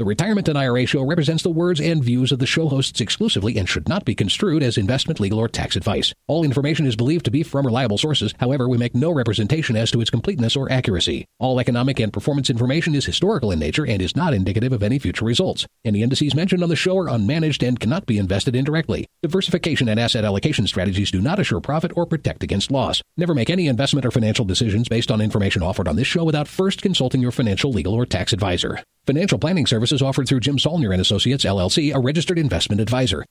The Retirement and IRA Show represents the words and views of the show hosts exclusively and should not be construed as investment, legal, or tax advice. All information is believed to be from reliable sources. However, we make no representation as to its completeness or accuracy. All economic and performance information is historical in nature and is not indicative of any future results. Any indices mentioned on the show are unmanaged and cannot be invested indirectly. Diversification and asset allocation strategies do not assure profit or protect against loss. Never make any investment or financial decisions based on information offered on this show without first consulting your financial, legal, or tax advisor. Financial planning services offered through Jim Saulnier and Associates, LLC, a registered investment advisor.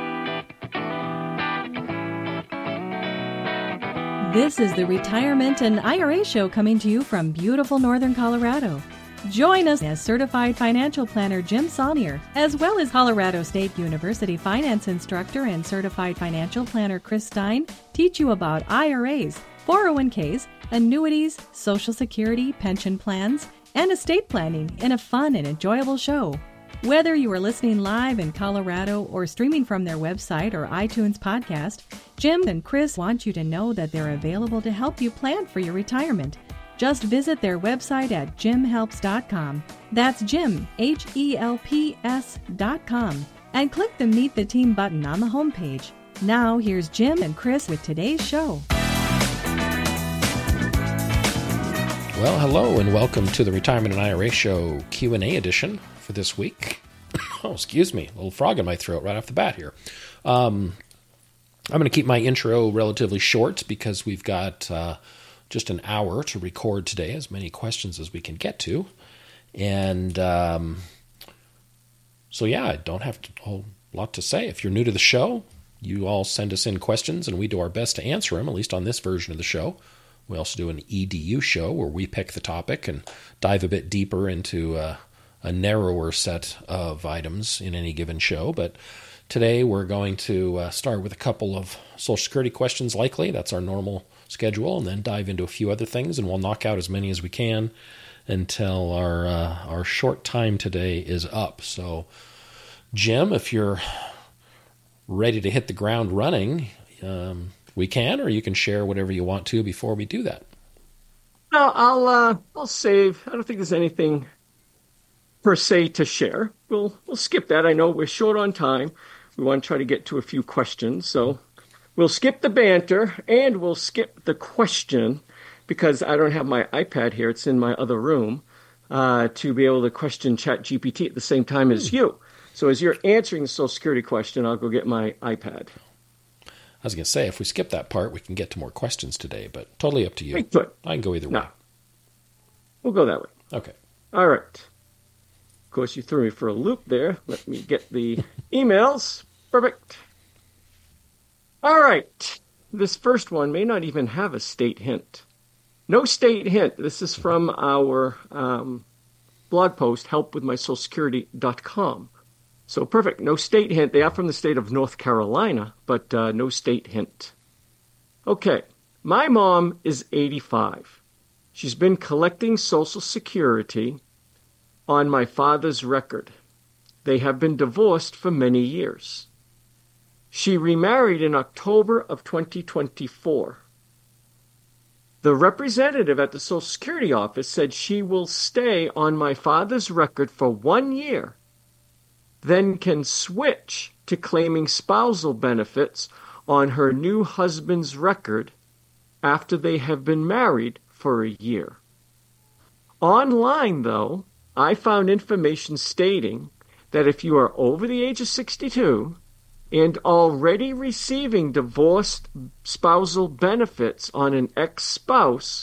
This is the Retirement and IRA Show coming to you from beautiful Northern Colorado. Join us as Certified Financial Planner Jim Saulnier, as well as Colorado State University Finance Instructor and Certified Financial Planner Chris Stein, teach you about IRAs, 401ks, annuities, Social Security, pension plans, and estate planning in a fun and enjoyable show. Whether you are listening live in Colorado or streaming from their website or iTunes podcast, Jim and Chris want you to know that they're available to help you plan for your retirement. Just visit their website at jimhelps.com. That's Jim, HELPS.com, and click the Meet the Team button on the homepage. Now, here's Jim and Chris with today's show. Well, hello and welcome to the Retirement and IRA Show Q&A edition for this week. Oh, excuse me, a little frog in my throat right off the bat here. I'm going to keep my intro relatively short because we've got just an hour to record today, as many questions as we can get to. And so, yeah, I don't have a whole lot to say. If you're new to the show, you all send us in questions and we do our best to answer them, at least on this version of the show. We also do an EDU show where we pick the topic and dive a bit deeper into a narrower set of items in any given show. But today we're going to start with a couple of Social Security questions likely. That's our normal schedule, and then dive into a few other things, and we'll knock out as many as we can until our short time today is up. So, Jim, if you're ready to hit the ground running, we can, or you can share whatever you want to before we do that. No, I'll save. I don't think there's anything per se to share. We'll skip that. I know we're short on time. We want to try to get to a few questions, so we'll skip the banter and we'll skip the question because I don't have my iPad here. It's in my other room to be able to question ChatGPT at the same time as you. So as you're answering the Social Security question, I'll go get my iPad. I was going to say, if we skip that part, we can get to more questions today, but totally up to you. Good. I can go either way. We'll go that way. Okay. All right. Of course, you threw me for a loop there. Let me get the emails. Perfect. All right. This first one may not even have a state hint. No state hint. This is from our blog post, helpwithmysocialsecurity.com. So perfect. No state hint. They are from the state of North Carolina, but no state hint. Okay. My mom is 85. She's been collecting Social Security on my father's record. They have been divorced for many years. She remarried in October of 2024. The representative at the Social Security office said she will stay on my father's record for 1 year, then can switch to claiming spousal benefits on her new husband's record after they have been married for a year. Online, though, I found information stating that if you are over the age of 62 and already receiving divorced spousal benefits on an ex-spouse,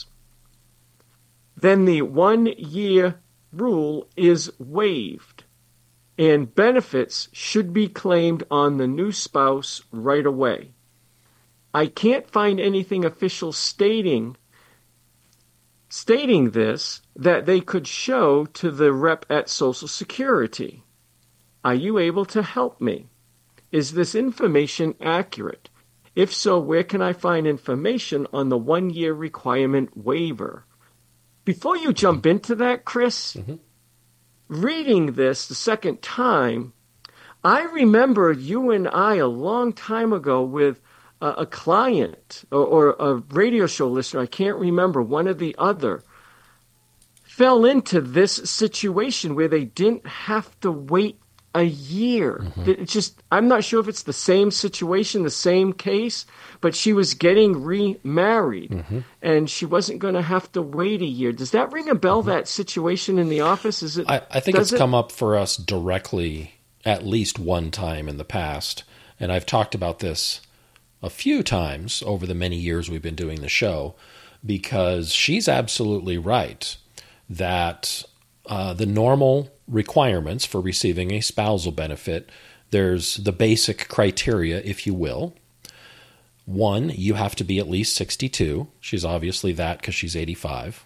then the 1 year rule is waived, and benefits should be claimed on the new spouse right away. I can't find anything official stating this that they could show to the rep at Social Security. Are you able to help me? Is this information accurate? If so, where can I find information on the 1 year requirement waiver? Before you jump into that, Chris, reading this the second time, I remember you and I a long time ago with a client or a radio show listener, I can't remember, one or the other, fell into this situation where they didn't have to wait a year. It's just, I'm not sure if it's the same situation, the same case, but she was getting remarried and she wasn't going to have to wait a year. Does that ring a bell, that situation in the office? Is it? I think it's come up for us directly at least one time in the past. And I've talked about this a few times over the many years we've been doing the show, because she's absolutely right that the normal requirements for receiving a spousal benefit, there's the basic criteria, if you will. 1, you have to be at least 62. She's obviously that because she's 85.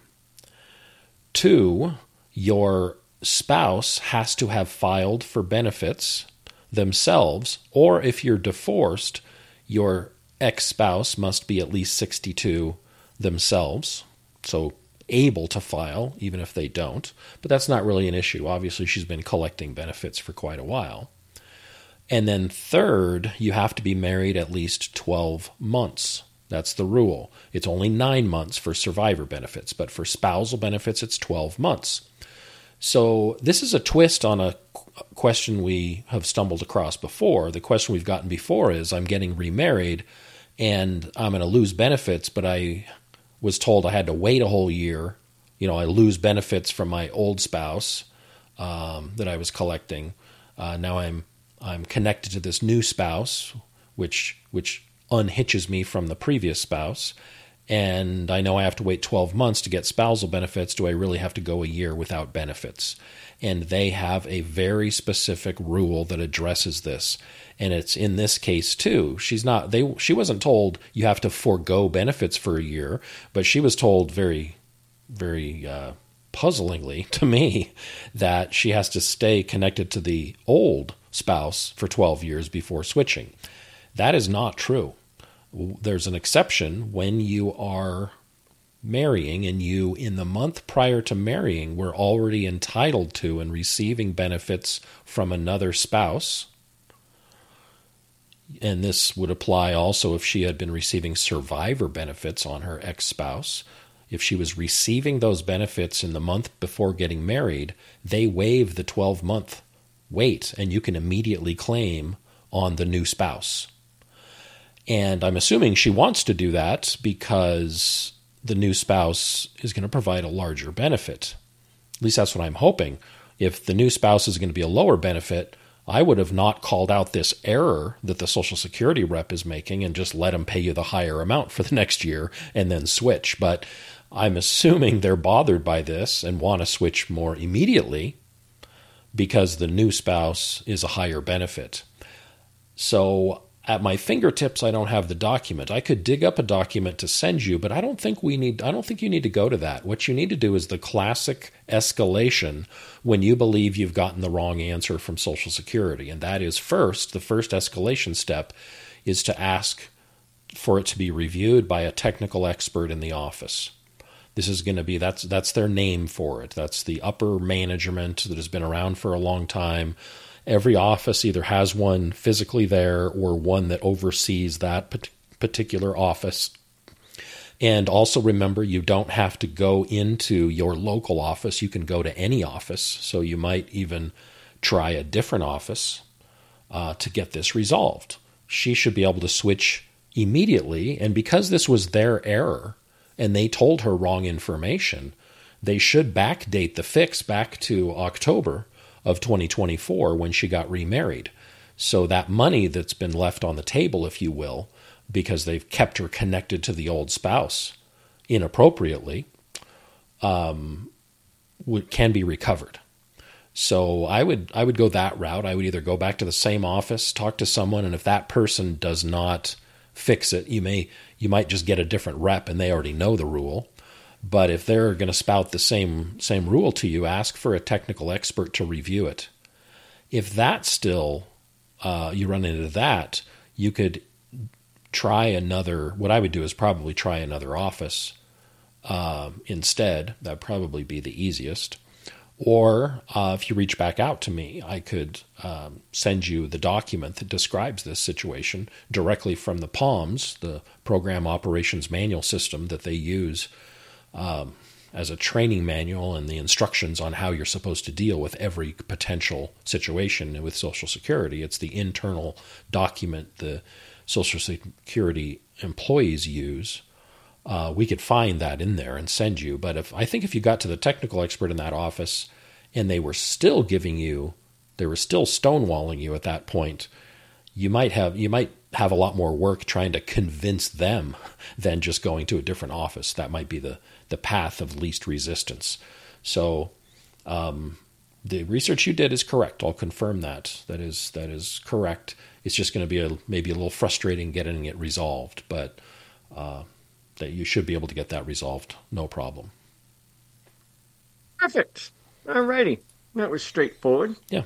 2, your spouse has to have filed for benefits themselves, or if you're divorced, your ex-spouse must be at least 62 themselves, so able to file, even if they don't. But that's not really an issue. Obviously, she's been collecting benefits for quite a while. And then 3rd, you have to be married at least 12 months. That's the rule. It's only 9 months for survivor benefits, but for spousal benefits, it's 12 months. So this is a twist on a question we have stumbled across before. The question we've gotten before is, I'm getting remarried and I'm going to lose benefits, but I was told I had to wait a whole year. You know, I lose benefits from my old spouse that I was collecting. Now I'm connected to this new spouse, which unhitches me from the previous spouse. And I know I have to wait 12 months to get spousal benefits. Do I really have to go a year without benefits? And they have a very specific rule that addresses this. And it's in this case too. She wasn't told you have to forego benefits for a year, but she was told very, very puzzlingly to me that she has to stay connected to the old spouse for 12 years before switching. That is not true. There's an exception when you are marrying and you, in the month prior to marrying, were already entitled to and receiving benefits from another spouse. And this would apply also if she had been receiving survivor benefits on her ex-spouse. If she was receiving those benefits in the month before getting married, they waive the 12-month wait, and you can immediately claim on the new spouse. And I'm assuming she wants to do that because the new spouse is going to provide a larger benefit. At least that's what I'm hoping. If the new spouse is going to be a lower benefit, I would have not called out this error that the Social Security rep is making and just let them pay you the higher amount for the next year and then switch. But I'm assuming they're bothered by this and want to switch more immediately because the new spouse is a higher benefit. So at my fingertips, I don't have the document. I could dig up a document to send you, but I don't think you need to go to that. What you need to do is the classic escalation when you believe you've gotten the wrong answer from Social Security. And that is the first escalation step is to ask for it to be reviewed by a technical expert in the office. This is going to be, that's their name for it. That's the upper management that has been around for a long time. Every office either has one physically there or one that oversees that particular office. And also remember, you don't have to go into your local office. You can go to any office. So you might even try a different office to get this resolved. She should be able to switch immediately. And because this was their error and they told her wrong information, they should backdate the fix back to October of 2024 when she got remarried. So that money that's been left on the table, if you will, because they've kept her connected to the old spouse inappropriately, can be recovered. So I would go that route. I would either go back to the same office, talk to someone, and if that person does not fix it, you might just get a different rep and they already know the rule. But if they're going to spout the same rule to you, ask for a technical expert to review it. If that's still, you run into that, you could try another, what I would do is probably try another office instead. That'd probably be the easiest. Or if you reach back out to me, I could send you the document that describes this situation directly from the POMS, the Program Operations Manual system that they use as a training manual and the instructions on how you're supposed to deal with every potential situation with Social Security. It's the internal document the Social Security employees use. We could find that in there and send you. But I think if you got to the technical expert in that office and they were still stonewalling you at that point, you might have a lot more work trying to convince them than just going to a different office. That might be the path of least resistance. So the research you did is correct. I'll confirm that. That is correct. It's just going to be maybe a little frustrating getting it resolved, but that you should be able to get that resolved, no problem. Perfect. All righty. That was straightforward. Yeah.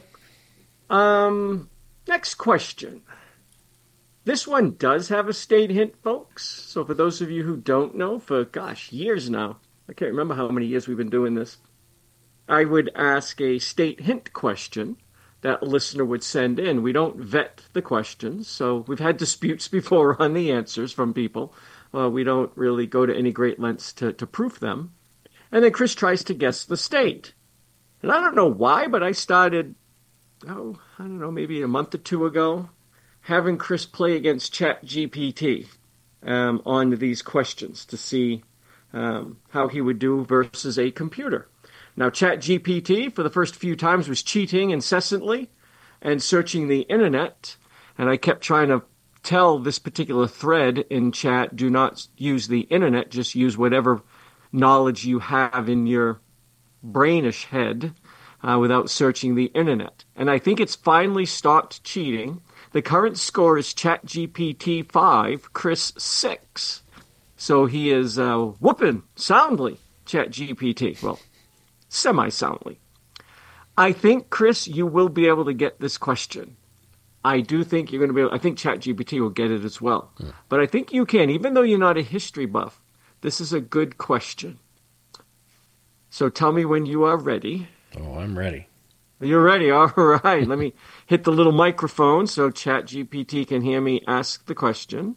Next question. This one does have a state hint, folks. So for those of you who don't know, for, years now, I can't remember how many years we've been doing this, I would ask a state hint question that a listener would send in. We don't vet the questions, so we've had disputes before on the answers from people. We don't really go to any great lengths to proof them. And then Chris tries to guess the state. And I don't know why, but I started, maybe a month or two ago, having Chris play against ChatGPT on these questions to see how he would do versus a computer. Now, ChatGPT, for the first few times, was cheating incessantly and searching the internet, and I kept trying to tell this particular thread in chat, do not use the internet, just use whatever knowledge you have in your brainish head without searching the internet. And I think it's finally stopped cheating. The current score is ChatGPT 5, Chris 6. So he is whooping soundly ChatGPT. Well, semi-soundly. I think, Chris, you will be able to get this question. I do think you're going to be able, I think ChatGPT will get it as well. Yeah. But I think you can, even though you're not a history buff. This is a good question. So tell me when you are ready. Oh, I'm ready. You're ready. All right. Let me hit the little microphone so ChatGPT can hear me ask the question.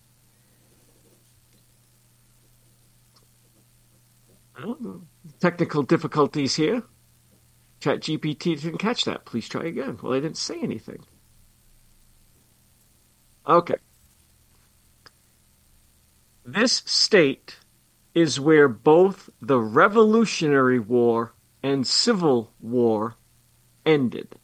Technical difficulties here. ChatGPT didn't catch that. Please try again. Well, I didn't say anything. Okay. This state is where both the Revolutionary War and Civil War ended.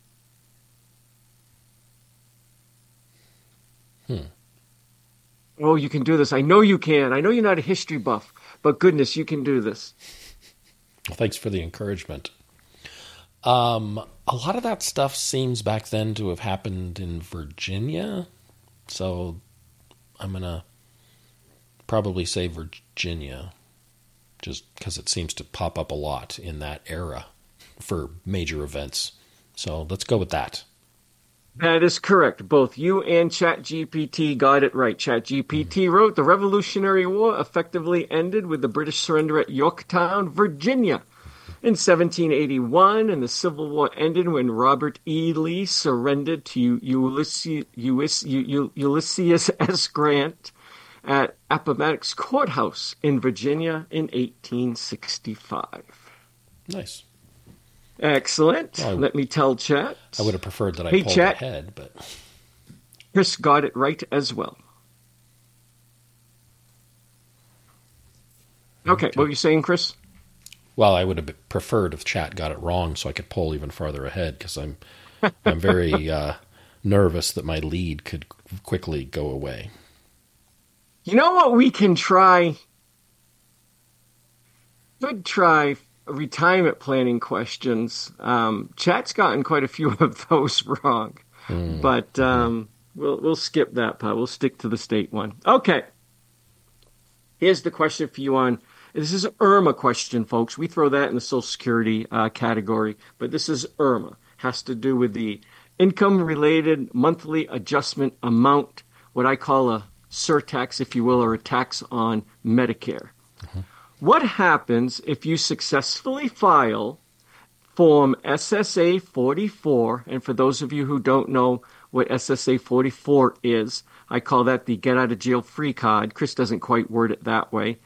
Oh, you can do this. I know you can. I know you're not a history buff, but goodness, you can do this. Well, thanks for the encouragement. A lot of that stuff seems back then to have happened in Virginia, so I'm going to probably say Virginia, just because it seems to pop up a lot in that era for major events. So let's go with that. That is correct. Both you and ChatGPT got it right. ChatGPT wrote, the Revolutionary War effectively ended with the British surrender at Yorktown, Virginia in 1781, and the Civil War ended when Robert E. Lee surrendered to Ulysses S. Grant at Appomattox Courthouse in Virginia in 1865. Nice. Excellent. Well, let me tell Chat. I would have preferred that I pulled ahead, but Chris got it right as well. Okay, what were you saying, Chris? Well, I would have preferred if Chat got it wrong so I could pull even farther ahead, because I'm very nervous that my lead could quickly go away. You know what we can try? Could try retirement planning questions. Chat's gotten quite a few of those wrong, but we'll skip that part. We'll stick to the state one. Okay. Here's the question for you on. This is an IRMA question, folks. We throw that in the Social Security category, but this is IRMA. Has to do with the income-related monthly adjustment amount, what I call a surtax, if you will, or a tax on Medicare. Mm-hmm. What happens if you successfully file Form SSA 44, and for those of you who don't know what SSA 44 is, I call that the get-out-of-jail-free card. Chris doesn't quite word it that way.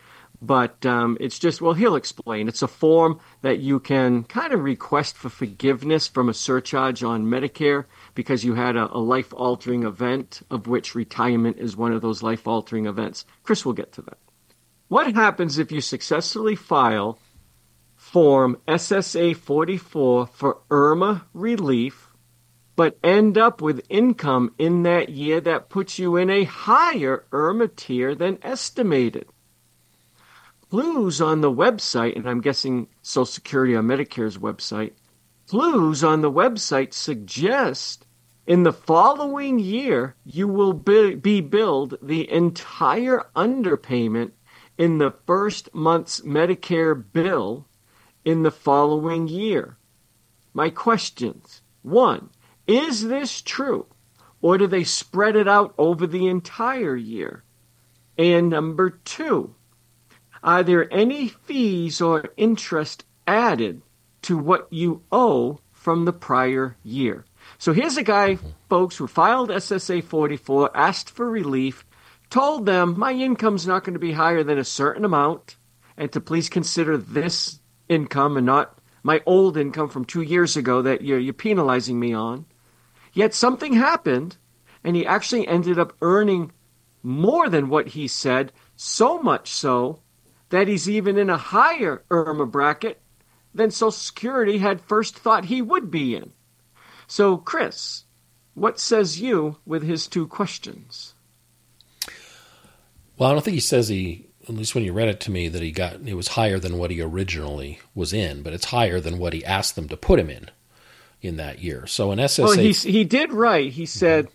But it's just, well, he'll explain. It's a form that you can kind of request for forgiveness from a surcharge on Medicare because you had a life-altering event, of which retirement is one of those life-altering events. Chris will get to that. What happens if you successfully file Form SSA 44 for IRMA relief, but end up with income in that year that puts you in a higher IRMA tier than estimated? Clues on the website, and I'm guessing Social Security or Medicare's website, clues on the website suggest in the following year you will be billed the entire underpayment in the first month's Medicare bill in the following year. My questions: 1, is this true, or do they spread it out over the entire year? And number 2, are there any fees or interest added to what you owe from the prior year? So here's a guy, folks, who filed SSA 44, asked for relief, told them my income's not going to be higher than a certain amount, and to please consider this income and not my old income from 2 years ago that you're penalizing me on. Yet something happened, and he actually ended up earning more than what he said, so much so that he's even in a higher IRMA bracket than Social Security had first thought he would be in. So, Chris, what says you with his 2 questions? Well, I don't think he says at least when you read it to me, that it was higher than what he originally was in, but it's higher than what he asked them to put him in that year. So an SSA... Well, he did write, he said,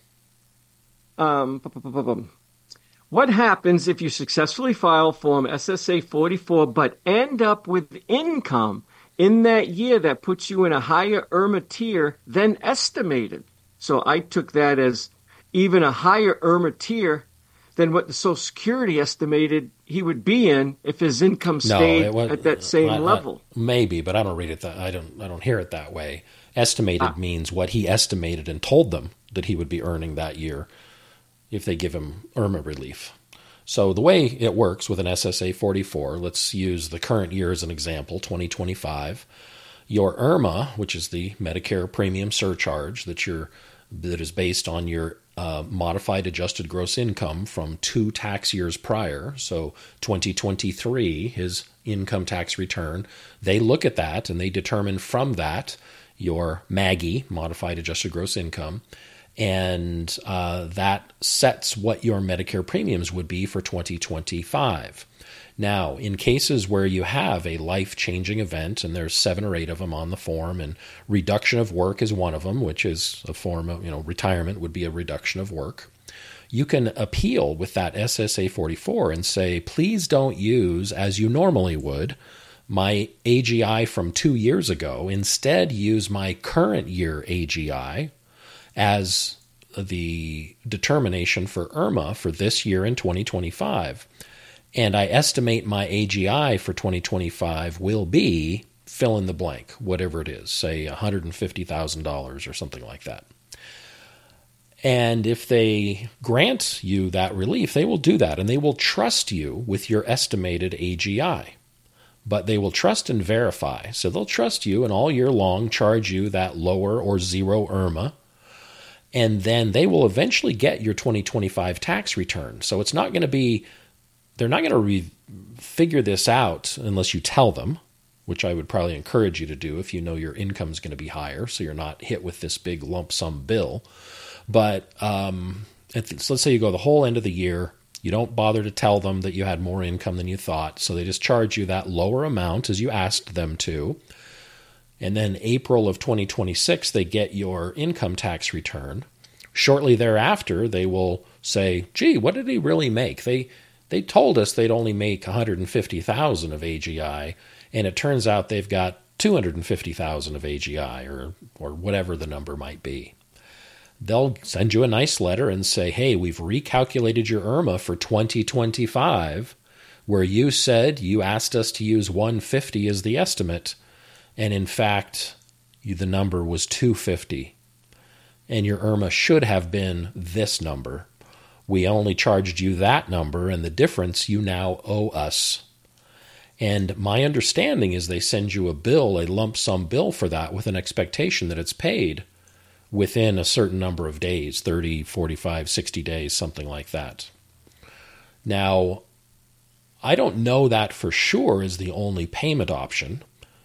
what happens if you successfully file Form SSA 44 but end up with income in that year that puts you in a higher IRMA tier than estimated? So I took that as even a higher IRMA tier than what the Social Security estimated he would be in if his income stayed at that same level. Maybe, but I don't read it that I don't hear it that way. Estimated means what he estimated and told them that he would be earning that year if they give him IRMA relief. So the way it works with an SSA 44, let's use the current year as an example, 2025. Your IRMA, which is the Medicare premium surcharge that is based on your modified adjusted gross income from 2 tax years prior, so 2023, his income tax return, they look at that and they determine from that your MAGI, modified adjusted gross income, and that sets what your Medicare premiums would be for 2025. Now, in cases where you have a life-changing event, and there's 7 or 8 of them on the form, and reduction of work is one of them, which is a form of, retirement would be a reduction of work, you can appeal with that SSA 44 and say, please don't use, as you normally would, my AGI from 2 years ago. Instead, use my current year AGI as the determination for IRMA for this year in 2025. And I estimate my AGI for 2025 will be fill in the blank, whatever it is, say $150,000 or something like that. And if they grant you that relief, they will do that, and they will trust you with your estimated AGI. But they will trust and verify. So they'll trust you and all year long charge you that lower or zero IRMA, and then they will eventually get your 2025 tax return. So it's not going to be... They're not going to figure this out unless you tell them, which I would probably encourage you to do if you know your income is going to be higher, so you're not hit with this big lump sum bill. But let's say you go the whole end of the year, you don't bother to tell them that you had more income than you thought, so they just charge you that lower amount as you asked them to. And then April of 2026, they get your income tax return. Shortly thereafter, they will say, gee, what did he really make? They told us they'd only make $150,000 of AGI, and it turns out they've got $250,000 of AGI, or whatever the number might be. They'll send you a nice letter and say, hey, we've recalculated your IRMA for 2025, where you said you asked us to use 150 as the estimate, and in fact, the number was 250, and your IRMA should have been this number. We only charged you that number, and the difference you now owe us. And my understanding is they send you a bill, a lump sum bill for that, with an expectation that it's paid within a certain number of days, 30, 45, 60 days, something like that. Now, I don't know that for sure is the only payment option.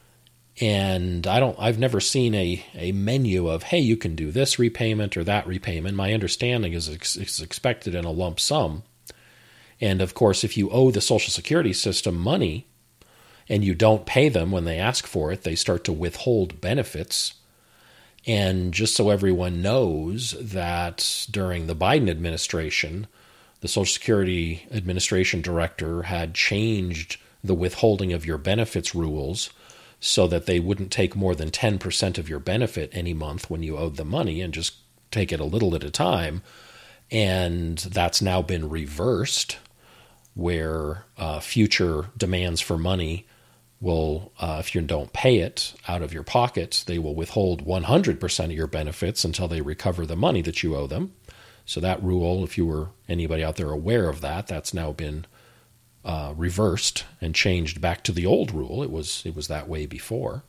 And I've never seen a menu of, hey, you can do this repayment or that repayment. My understanding is it's expected in a lump sum. And of course, if you owe the Social Security system money and you don't pay them when they ask for it, they start to withhold benefits. And just so everyone knows that during the Biden administration, the Social Security Administration director had changed the withholding of your benefits rules so that they wouldn't take more than 10% of your benefit any month when you owed them money and just take it a little at a time. And that's now been reversed, where future demands for money will, if you don't pay it out of your pocket, they will withhold 100% of your benefits until they recover the money that you owe them. So that rule, if you were anybody out there aware of that, that's now been reversed and changed back to the old rule. It was that way before.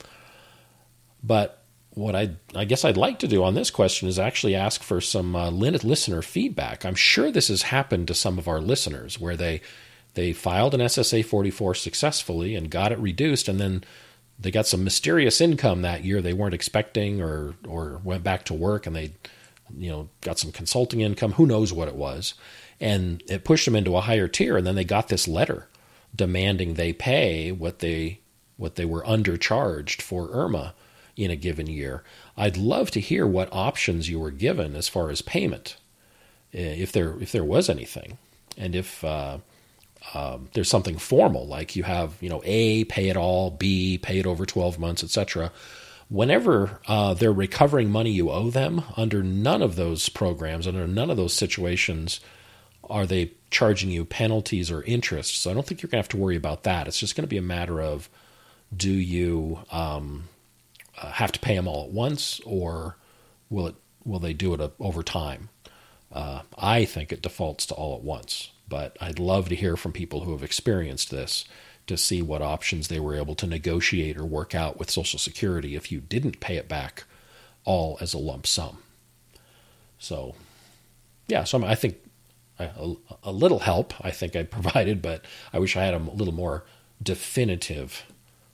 But what I guess I'd like to do on this question is actually ask for some listener feedback. I'm sure this has happened to some of our listeners where they filed an SSA 44 successfully and got it reduced, and then they got some mysterious income that year they weren't expecting, or went back to work and they got some consulting income. Who knows what it was? And it pushed them into a higher tier, and then they got this letter demanding they pay what they were undercharged for IRMA in a given year. I'd love to hear what options you were given as far as payment, if there was anything, and if there's something formal, like you have, A, pay it all, B, pay it over 12 months, etc. Whenever they're recovering money you owe them, under none of those programs, under none of those situations, are they charging you penalties or interest. So I don't think you're going to have to worry about that. It's just going to be a matter of, do you have to pay them all at once, or will they do it over time? I think it defaults to all at once, but I'd love to hear from people who have experienced this to see what options they were able to negotiate or work out with Social Security if you didn't pay it back all as a lump sum. So, yeah, so I think a little help I think I provided, but I wish I had a little more definitive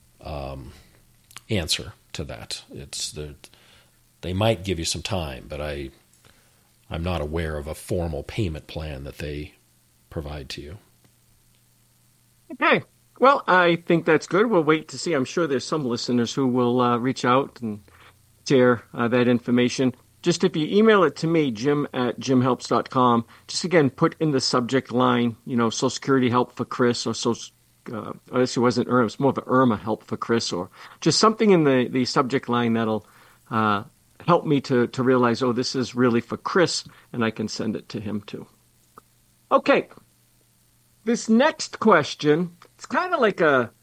answer to that. They might give you some time, but I'm not aware of a formal payment plan that they provide to you. Okay. Well, I think that's good. We'll wait to see. I'm sure there's some listeners who will reach out and share that information. Just if you email it to me, jim@jimhelps.com, just again, put in the subject line, Social Security help for Chris, or this wasn't IRMA, it's more of an IRMA help for Chris, or just something in the subject line that'll help me to realize, this is really for Chris, and I can send it to him too. Okay. This next question, it's kind of like a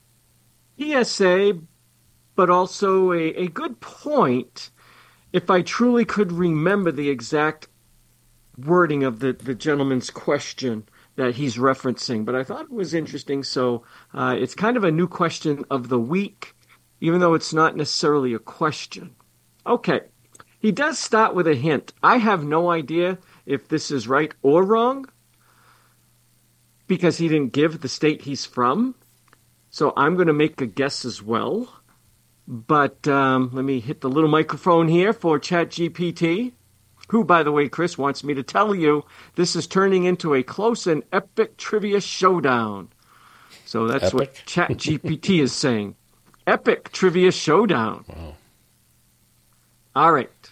PSA, but also a good point, if I truly could remember the exact wording of the gentleman's question that he's referencing. But I thought it was interesting, so it's kind of a new question of the week, even though it's not necessarily a question. Okay, he does start with a hint. I have no idea if this is right or wrong, because he didn't give the state he's from. So I'm going to make a guess as well. But let me hit the little microphone here for ChatGPT, who, by the way, Chris, wants me to tell you this is turning into a close and epic trivia showdown. So that's epic? What ChatGPT is saying. Epic trivia showdown. Wow. All right.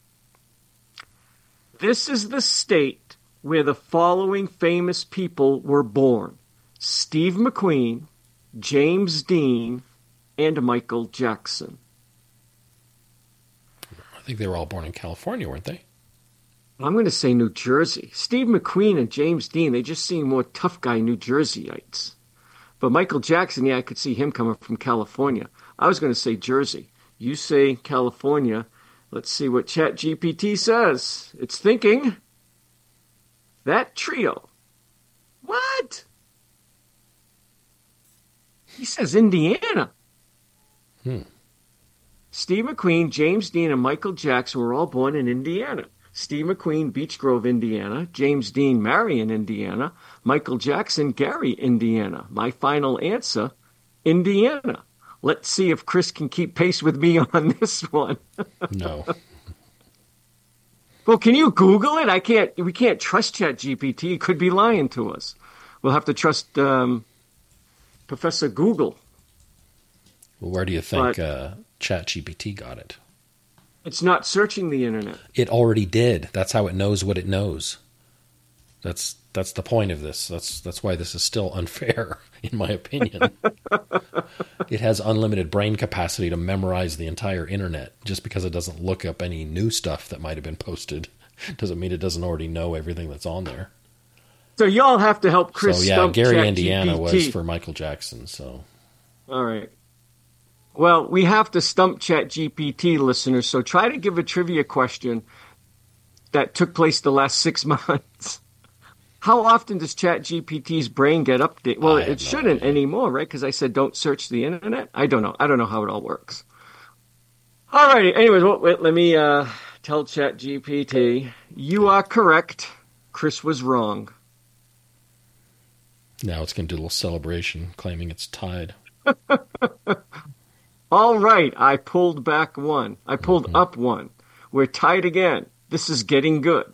This is the state where the following famous people were born: Steve McQueen, James Dean, and Michael Jackson. I think they were all born in California, weren't they? I'm going to say New Jersey. Steve McQueen and James Dean, they just seem more tough guy New Jerseyites. But Michael Jackson, I could see him coming from California. I was going to say Jersey. You say California. Let's see what ChatGPT says. It's thinking. That trio. What? He says Indiana. Steve McQueen, James Dean, and Michael Jackson were all born in Indiana. Steve McQueen, Beech Grove, Indiana. James Dean, Marion, Indiana. Michael Jackson, Gary, Indiana. My final answer, Indiana. Let's see if Chris can keep pace with me on this one. No. Well, can you Google it? We can't trust ChatGPT. It could be lying to us. We'll have to trust Professor Google. Well, where do you think ChatGPT got it? It's not searching the internet. It already did. That's how it knows what it knows. That's the point of this. That's why this is still unfair, in my opinion. It has unlimited brain capacity to memorize the entire internet. Just because it doesn't look up any new stuff that might have been posted doesn't mean it doesn't already know everything that's on there. So y'all have to help Chris. So yeah, stump Gary, ChatGPT. Indiana was for Michael Jackson. So all right. Well, we have to stump ChatGPT, listeners, so try to give a trivia question that took place the last 6 months. How often does ChatGPT's brain get updated? Well, it shouldn't anymore, right? Because I said don't search the internet. I don't know. I don't know how it all works. All righty. Anyways, let me tell ChatGPT, you are correct. Chris was wrong. now it's going to do a little celebration, claiming it's tied. All right, I pulled back one. I pulled up one. We're tied again. This is getting good.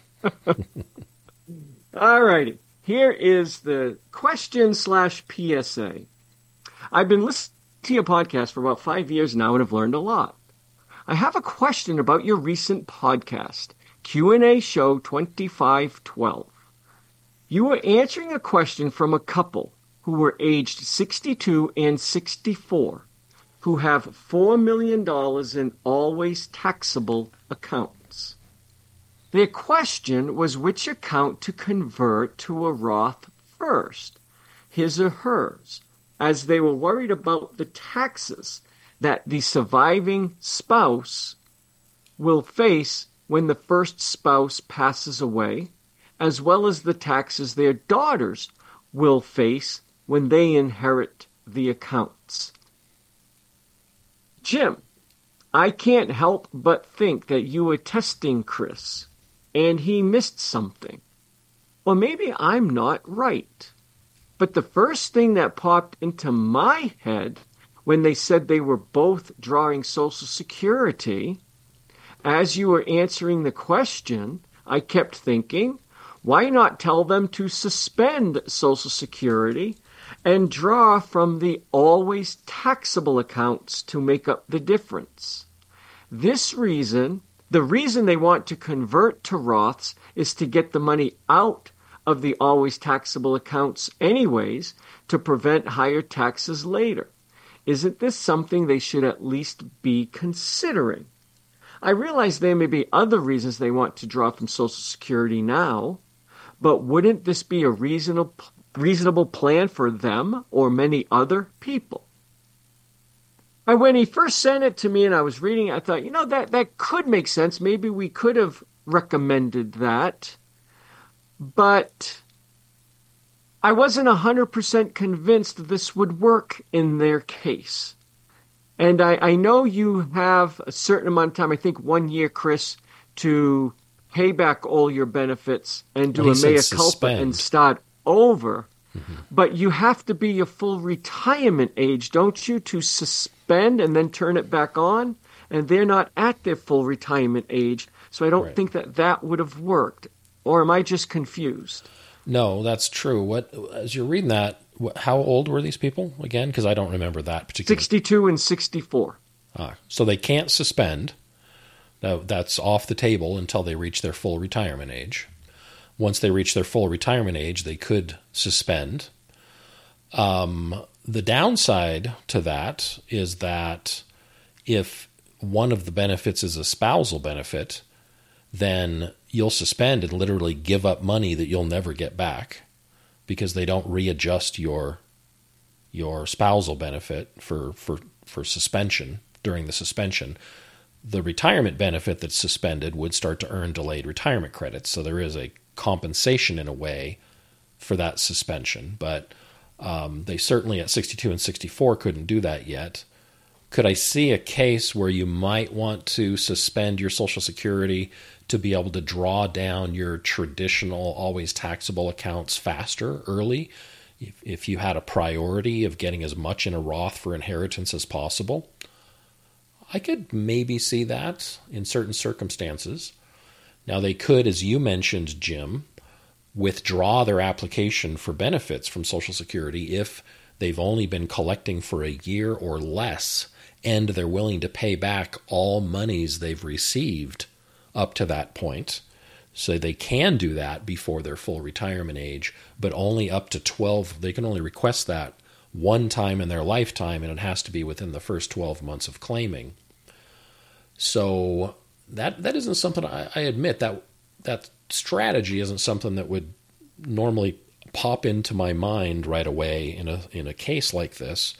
All righty. Here is the question/PSA. I've been listening to your podcast for about 5 years now and have learned a lot. I have a question about your recent podcast, Q&A Show 2512. You were answering a question from a couple who were aged 62 and 64. Who have $4 million in always taxable accounts. Their question was which account to convert to a Roth first, his or hers, as they were worried about the taxes that the surviving spouse will face when the first spouse passes away, as well as the taxes their daughters will face when they inherit the accounts. Jim, I can't help but think that you were testing Chris, and he missed something. Or maybe I'm not right. But the first thing that popped into my head when they said they were both drawing Social Security, as you were answering the question, I kept thinking, why not tell them to suspend Social Security and draw from the always taxable accounts to make up the difference? The reason they want to convert to Roths is to get the money out of the always taxable accounts anyways to prevent higher taxes later. Isn't this something they should at least be considering? I realize there may be other reasons they want to draw from Social Security now, but wouldn't this be a reasonable plan for them or many other people? And when he first sent it to me and I was reading it, I thought, that could make sense. Maybe we could have recommended that. But I wasn't 100% convinced this would work in their case. And I know you have a certain amount of time, I think 1 year, Chris, to pay back all your benefits and do a mea culpa and start over. Mm-hmm. But you have to be a full retirement age, don't you, to suspend and then turn it back on? And they're not at their full retirement age, so I don't think that would have worked. Or am I just confused? No, that's true. As you're reading that, how old were these people again? Because I don't remember that particular. 62 and 64. So they can't suspend. That's off the table until they reach their full retirement age. Once they reach their full retirement age, they could suspend. The downside to that is that if one of the benefits is a spousal benefit, then you'll suspend and literally give up money that you'll never get back because they don't readjust your spousal benefit for suspension during the suspension. The retirement benefit that's suspended would start to earn delayed retirement credits. So there is a compensation in a way for that suspension. But They certainly at 62 and 64 couldn't do that yet. Could I see a case where you might want to suspend your Social Security to be able to draw down your traditional, always taxable accounts faster, early, if you had a priority of getting as much in a Roth for inheritance as possible? I could maybe see that in certain circumstances. Now, they could, as you mentioned, Jim, withdraw their application for benefits from Social Security if they've only been collecting for a year or less, and they're willing to pay back all monies they've received up to that point. So they can do that before their full retirement age, but only up to 12. They can only request that one time in their lifetime, and it has to be within the first 12 months of claiming. So that isn't something, I admit, that strategy isn't something that would normally pop into my mind right away in a case like this.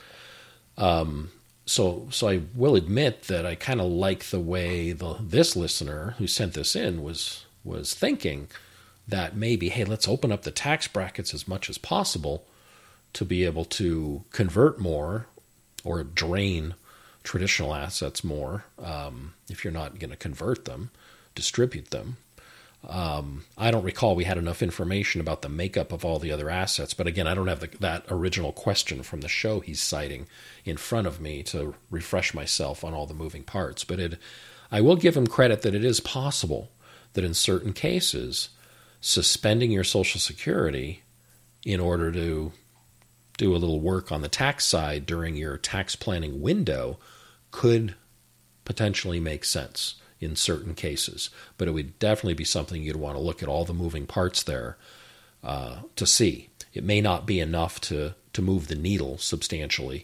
So I will admit that I kind of like the way this listener who sent this in was thinking, that maybe, hey, let's open up the tax brackets as much as possible to be able to convert more or drain traditional assets more, if you're not going to convert them, distribute them. I don't recall we had enough information about the makeup of all the other assets, but again, I don't have that original question from the show he's citing in front of me to refresh myself on all the moving parts. But I will give him credit that it is possible that in certain cases, suspending your Social Security in order to do a little work on the tax side during your tax planning window could potentially make sense in certain cases. But it would definitely be something you'd want to look at all the moving parts there to see. It may not be enough to move the needle substantially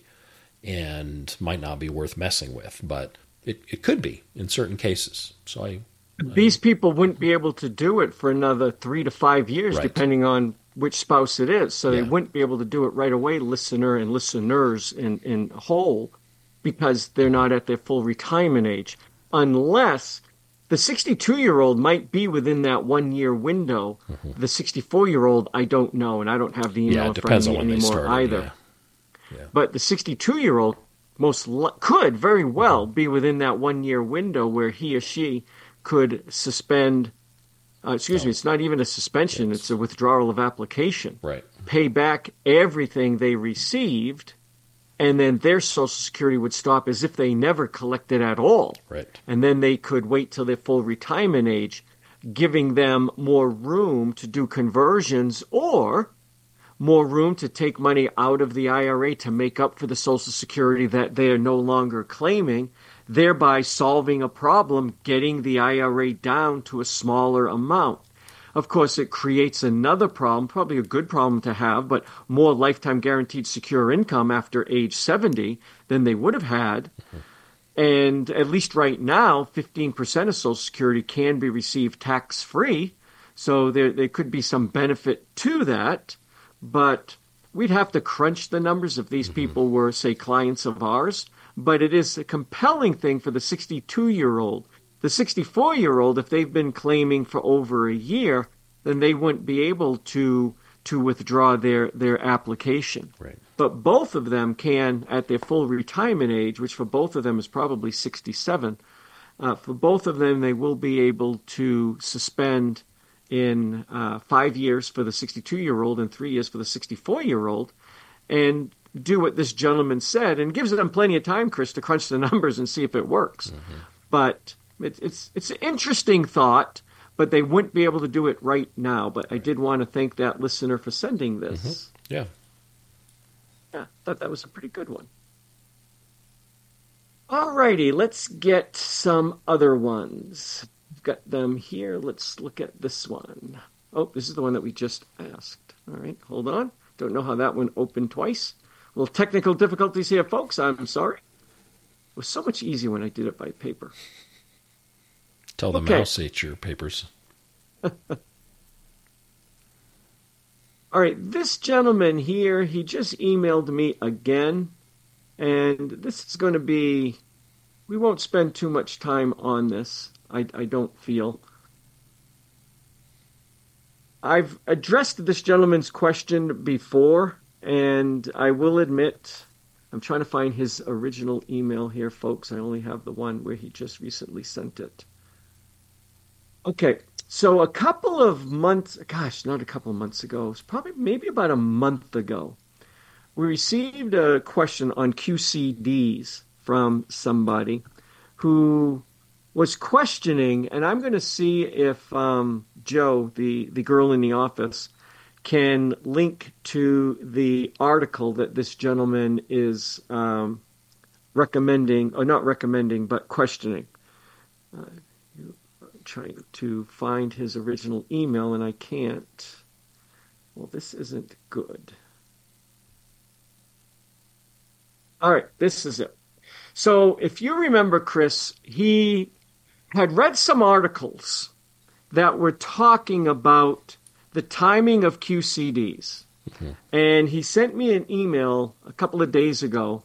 and might not be worth messing with, but it could be in certain cases. So these people wouldn't be able to do it for another 3 to 5 years, right, depending on which spouse it is. So yeah, they wouldn't be able to do it right away, listener and listeners in whole, because they're not at their full retirement age. Unless the 62-year-old might be within that 1 year window. Mm-hmm. The 64-year-old, I don't know, and I don't have the email in front of me anymore either. Yeah. But the 62-year-old could very well be within that 1 year window where he or she could suspend. It's not even a suspension; it's a withdrawal of application. Right. Pay back everything they received, and then their Social Security would stop as if they never collected at all. Right. And then they could wait till their full retirement age, giving them more room to do conversions or more room to take money out of the IRA to make up for the Social Security that they are no longer claiming, thereby solving a problem, getting the IRA down to a smaller amount. Of course, it creates another problem, probably a good problem to have, but more lifetime guaranteed secure income after age 70 than they would have had. Mm-hmm. And at least right now, 15% of Social Security can be received tax-free, so there could be some benefit to that. But we'd have to crunch the numbers if these people were, say, clients of ours. But it is a compelling thing for the 62-year-old. The 64-year-old, if they've been claiming for over a year, then they wouldn't be able to withdraw their application. Right. But both of them can, at their full retirement age, which for both of them is probably 67, for both of them they will be able to suspend in 5 years for the 62-year-old and 3 years for the 64-year-old, and do what this gentleman said, and gives them plenty of time, Chris, to crunch the numbers and see if it works. Mm-hmm. But it's an interesting thought, but they wouldn't be able to do it right now. But I did want to thank that listener for sending this. Mm-hmm. Yeah, I thought that was a pretty good one. All righty, let's get some other ones. Got them here. Let's look at this one. Oh, this is the one that we just asked. All right, hold on. Don't know how that one opened twice. A little technical difficulties here, folks. I'm sorry. It was so much easier when I did it by paper. Tell the mouse ate your papers. All right, this gentleman here, he just emailed me again. And this is going to be, we won't spend too much time on this. I don't feel. I've addressed this gentleman's question before, And I will admit, I'm trying to find his original email here, folks. I only have the one where he just recently sent it. Okay, so a couple of months, gosh, not a couple of months ago, it's probably maybe about a month ago, we received a question on QCDs from somebody who was questioning, and I'm going to see if Joe, the girl in the office, can link to the article that this gentleman is recommending, or not recommending, but questioning. I'm trying to find his original email, and I can't. Well, this isn't good. All right, this is it. So if you remember, Chris, he had read some articles that were talking about the timing of QCDs. Mm-hmm. And he sent me an email a couple of days ago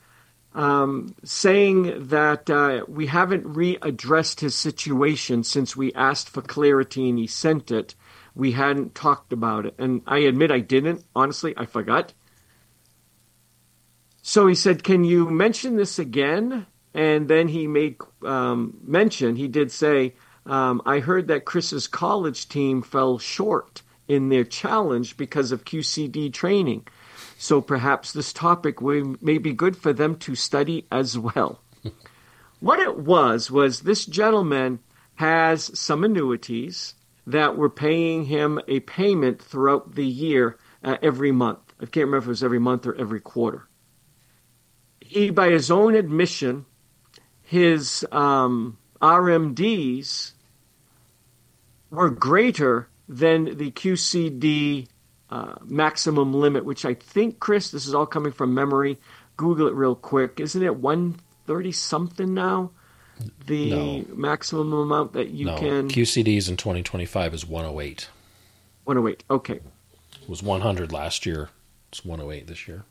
saying that we haven't readdressed his situation since we asked for clarity and he sent it. We hadn't talked about it. And I admit I didn't. Honestly, I forgot. So he said, can you mention this again? And then he made mention, he did say, I heard that Chris's college team fell short in their challenge because of QCD training. So perhaps this topic may be good for them to study as well. What it was this gentleman has some annuities that were paying him a payment throughout the year every month. I can't remember if it was every month or every quarter. He, by his own admission, his RMDs were greater than the QCD maximum limit, which I think, Chris, this is all coming from memory. Google it real quick. Isn't it 130-something now? The maximum amount that you can... QCDs in 2025 is 108. 108, okay. It was 100 last year. It's 108 this year.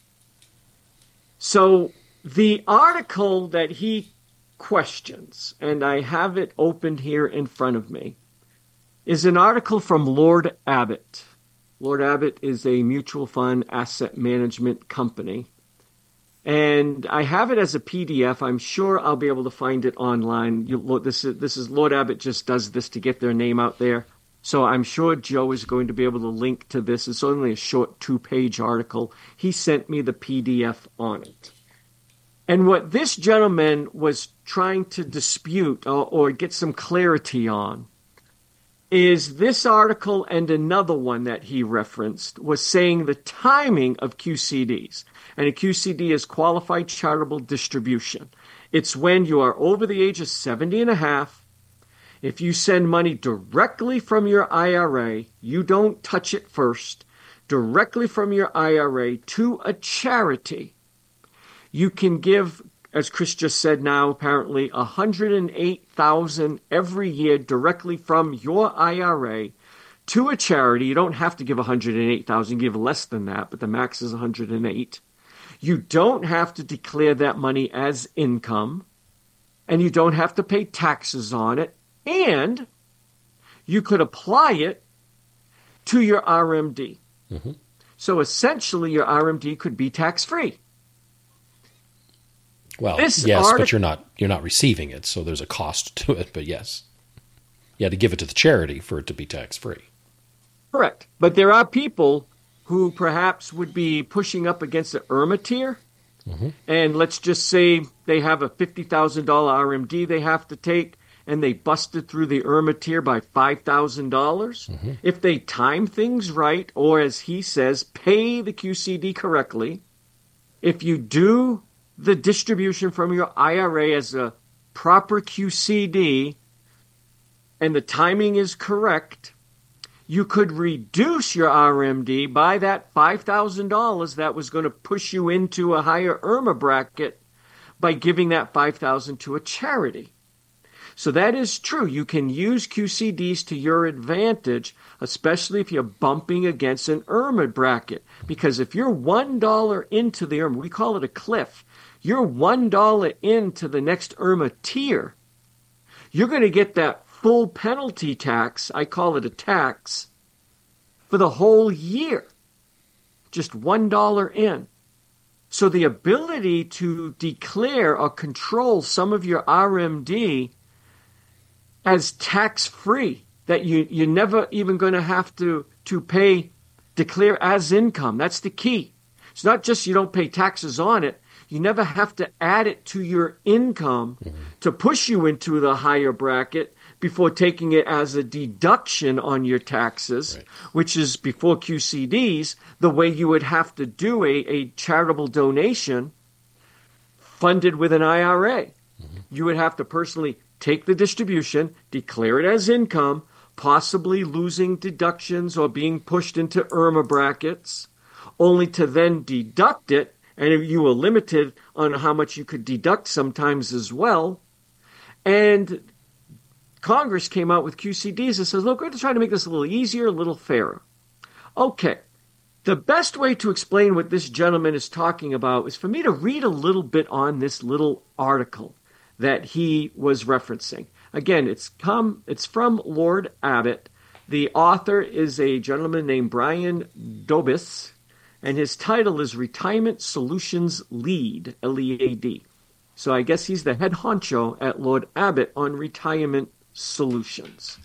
So the article that he questions, and I have it opened here in front of me, is an article from Lord Abbett. Lord Abbett is a mutual fund asset management company. And I have it as a PDF. I'm sure I'll be able to find it online. This is Lord Abbett just does this to get their name out there. So I'm sure Joe is going to be able to link to this. It's only a short 2-page article. He sent me the PDF on it. And what this gentleman was trying to dispute or get some clarity on is this article and another one that he referenced was saying the timing of QCDs. And a QCD is qualified charitable distribution. It's when you are over the age of 70 and a half. If you send money directly from your IRA, you don't touch it first, directly from your IRA to a charity, you can give, as Chris just said now, apparently $108,000 every year directly from your IRA to a charity. You don't have to give $108,000, give less than that, but the max is $108,000. You don't have to declare that money as income, and you don't have to pay taxes on it, and you could apply it to your RMD. Mm-hmm. So essentially, your RMD could be tax-free. Well, yes, but you're not receiving it, so there's a cost to it. But yes, you had to give it to the charity for it to be tax-free. Correct. But there are people who perhaps would be pushing up against the IRMA tier, mm-hmm. and let's just say they have a $50,000 RMD they have to take, and they busted through the IRMA tier by $5,000. Mm-hmm. If they time things right, or as he says, pay the QCD correctly, if you do the distribution from your IRA as a proper QCD, and the timing is correct, you could reduce your RMD by that $5,000 that was going to push you into a higher IRMA bracket by giving that $5,000 to a charity. So that is true. You can use QCDs to your advantage, especially if you're bumping against an IRMA bracket. Because if you're $1 into the IRMA, we call it a cliff, you're $1 into the next IRMA tier, you're going to get that full penalty tax, I call it a tax, for the whole year. just $1 in. So the ability to declare or control some of your RMD as tax-free, that you're never even going to have to declare as income. That's the key. It's not just you don't pay taxes on it. You never have to add it to your income to push you into the higher bracket before taking it as a deduction on your taxes, right, which is before QCDs, the way you would have to do a charitable donation funded with an IRA. You would have to personally take the distribution, declare it as income, possibly losing deductions or being pushed into IRMA brackets, only to then deduct it, and you were limited on how much you could deduct sometimes as well. And Congress came out with QCDs and says, look, we're going to try to make this a little easier, a little fairer. Okay, the best way to explain what this gentleman is talking about is for me to read a little bit on this little article that he was referencing. Again, it's from Lord Abbott. The author is a gentleman named Brian Dobis, and his title is Retirement Solutions Lead, L-E-A-D. So I guess he's the head honcho at Lord Abbott on retirement solutions.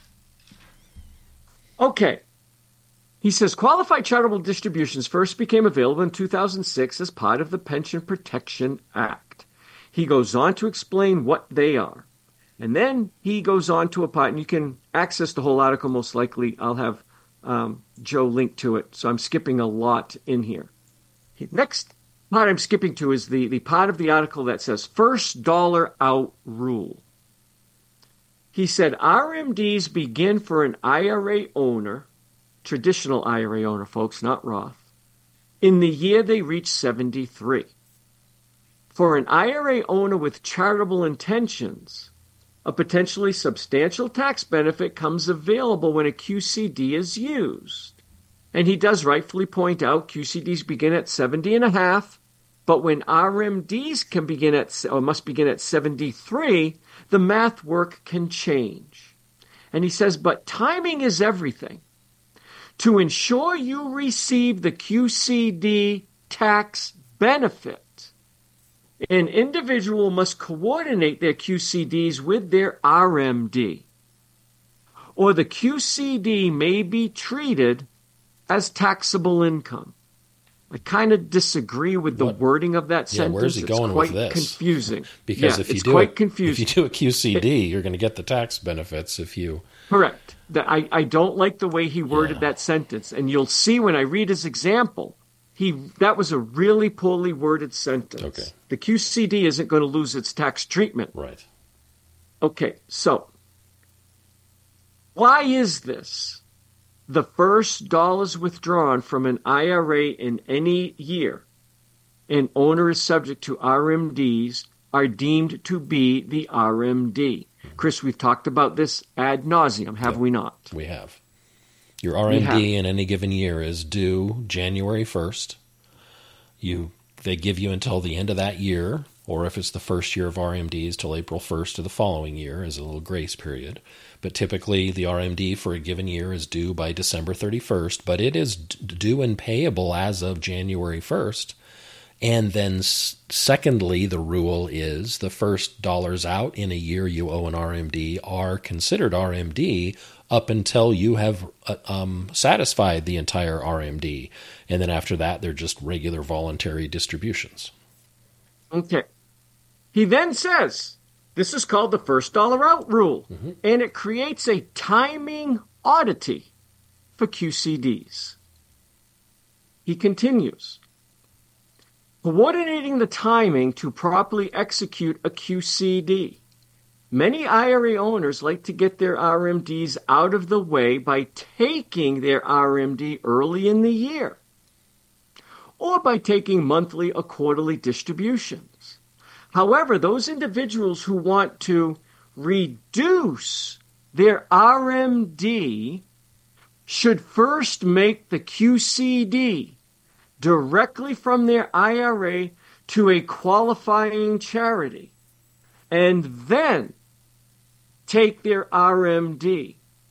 Okay. He says, qualified charitable distributions first became available in 2006 as part of the Pension Protection Act. He goes on to explain what they are. And then he goes on to a part, and you can access the whole article most likely. I'll have Joe link to it, so I'm skipping a lot in here. Next part I'm skipping to is the part of the article that says first dollar out rule. He said RMDs begin for an IRA owner, traditional IRA owner, folks, not Roth, in the year they reach 73. For an IRA owner with charitable intentions, a potentially substantial tax benefit comes available when a QCD is used. And he does rightfully point out QCDs begin at 70 and a half, but when RMDs can begin at, or must begin at 73, the math work can change. And he says, but timing is everything. To ensure you receive the QCD tax benefit, an individual must coordinate their QCDs with their RMD, or the QCD may be treated as taxable income. I kind of disagree with the wording of that sentence. Where's he going with this? It's quite confusing. Because if you do a QCD, you're going to get the tax benefits if you... Correct. I don't like the way he worded that sentence. And you'll see when I read his example, that was a really poorly worded sentence. Okay. The QCD isn't going to lose its tax treatment. Right. Okay, so why is this? The first dollars withdrawn from an IRA in any year, an owner is subject to RMDs, are deemed to be the RMD. Chris, we've talked about this ad nauseum, have we not? We have. Your RMD in any given year is due January 1st. They give you until the end of that year, or if it's the first year of RMDs, till April 1st of the following year as a little grace period. But typically the RMD for a given year is due by December 31st, but it is due and payable as of January 1st. And then secondly, the rule is the first dollars out in a year you owe an RMD are considered RMD up until you have satisfied the entire RMD. And then after that, they're just regular voluntary distributions. Okay. He then says, this is called the first dollar out rule, and it creates a timing oddity for QCDs. He continues, coordinating the timing to properly execute a QCD. Many IRA owners like to get their RMDs out of the way by taking their RMD early in the year, or by taking monthly or quarterly distributions. However, those individuals who want to reduce their RMD should first make the QCD directly from their IRA to a qualifying charity, and then take their RMD.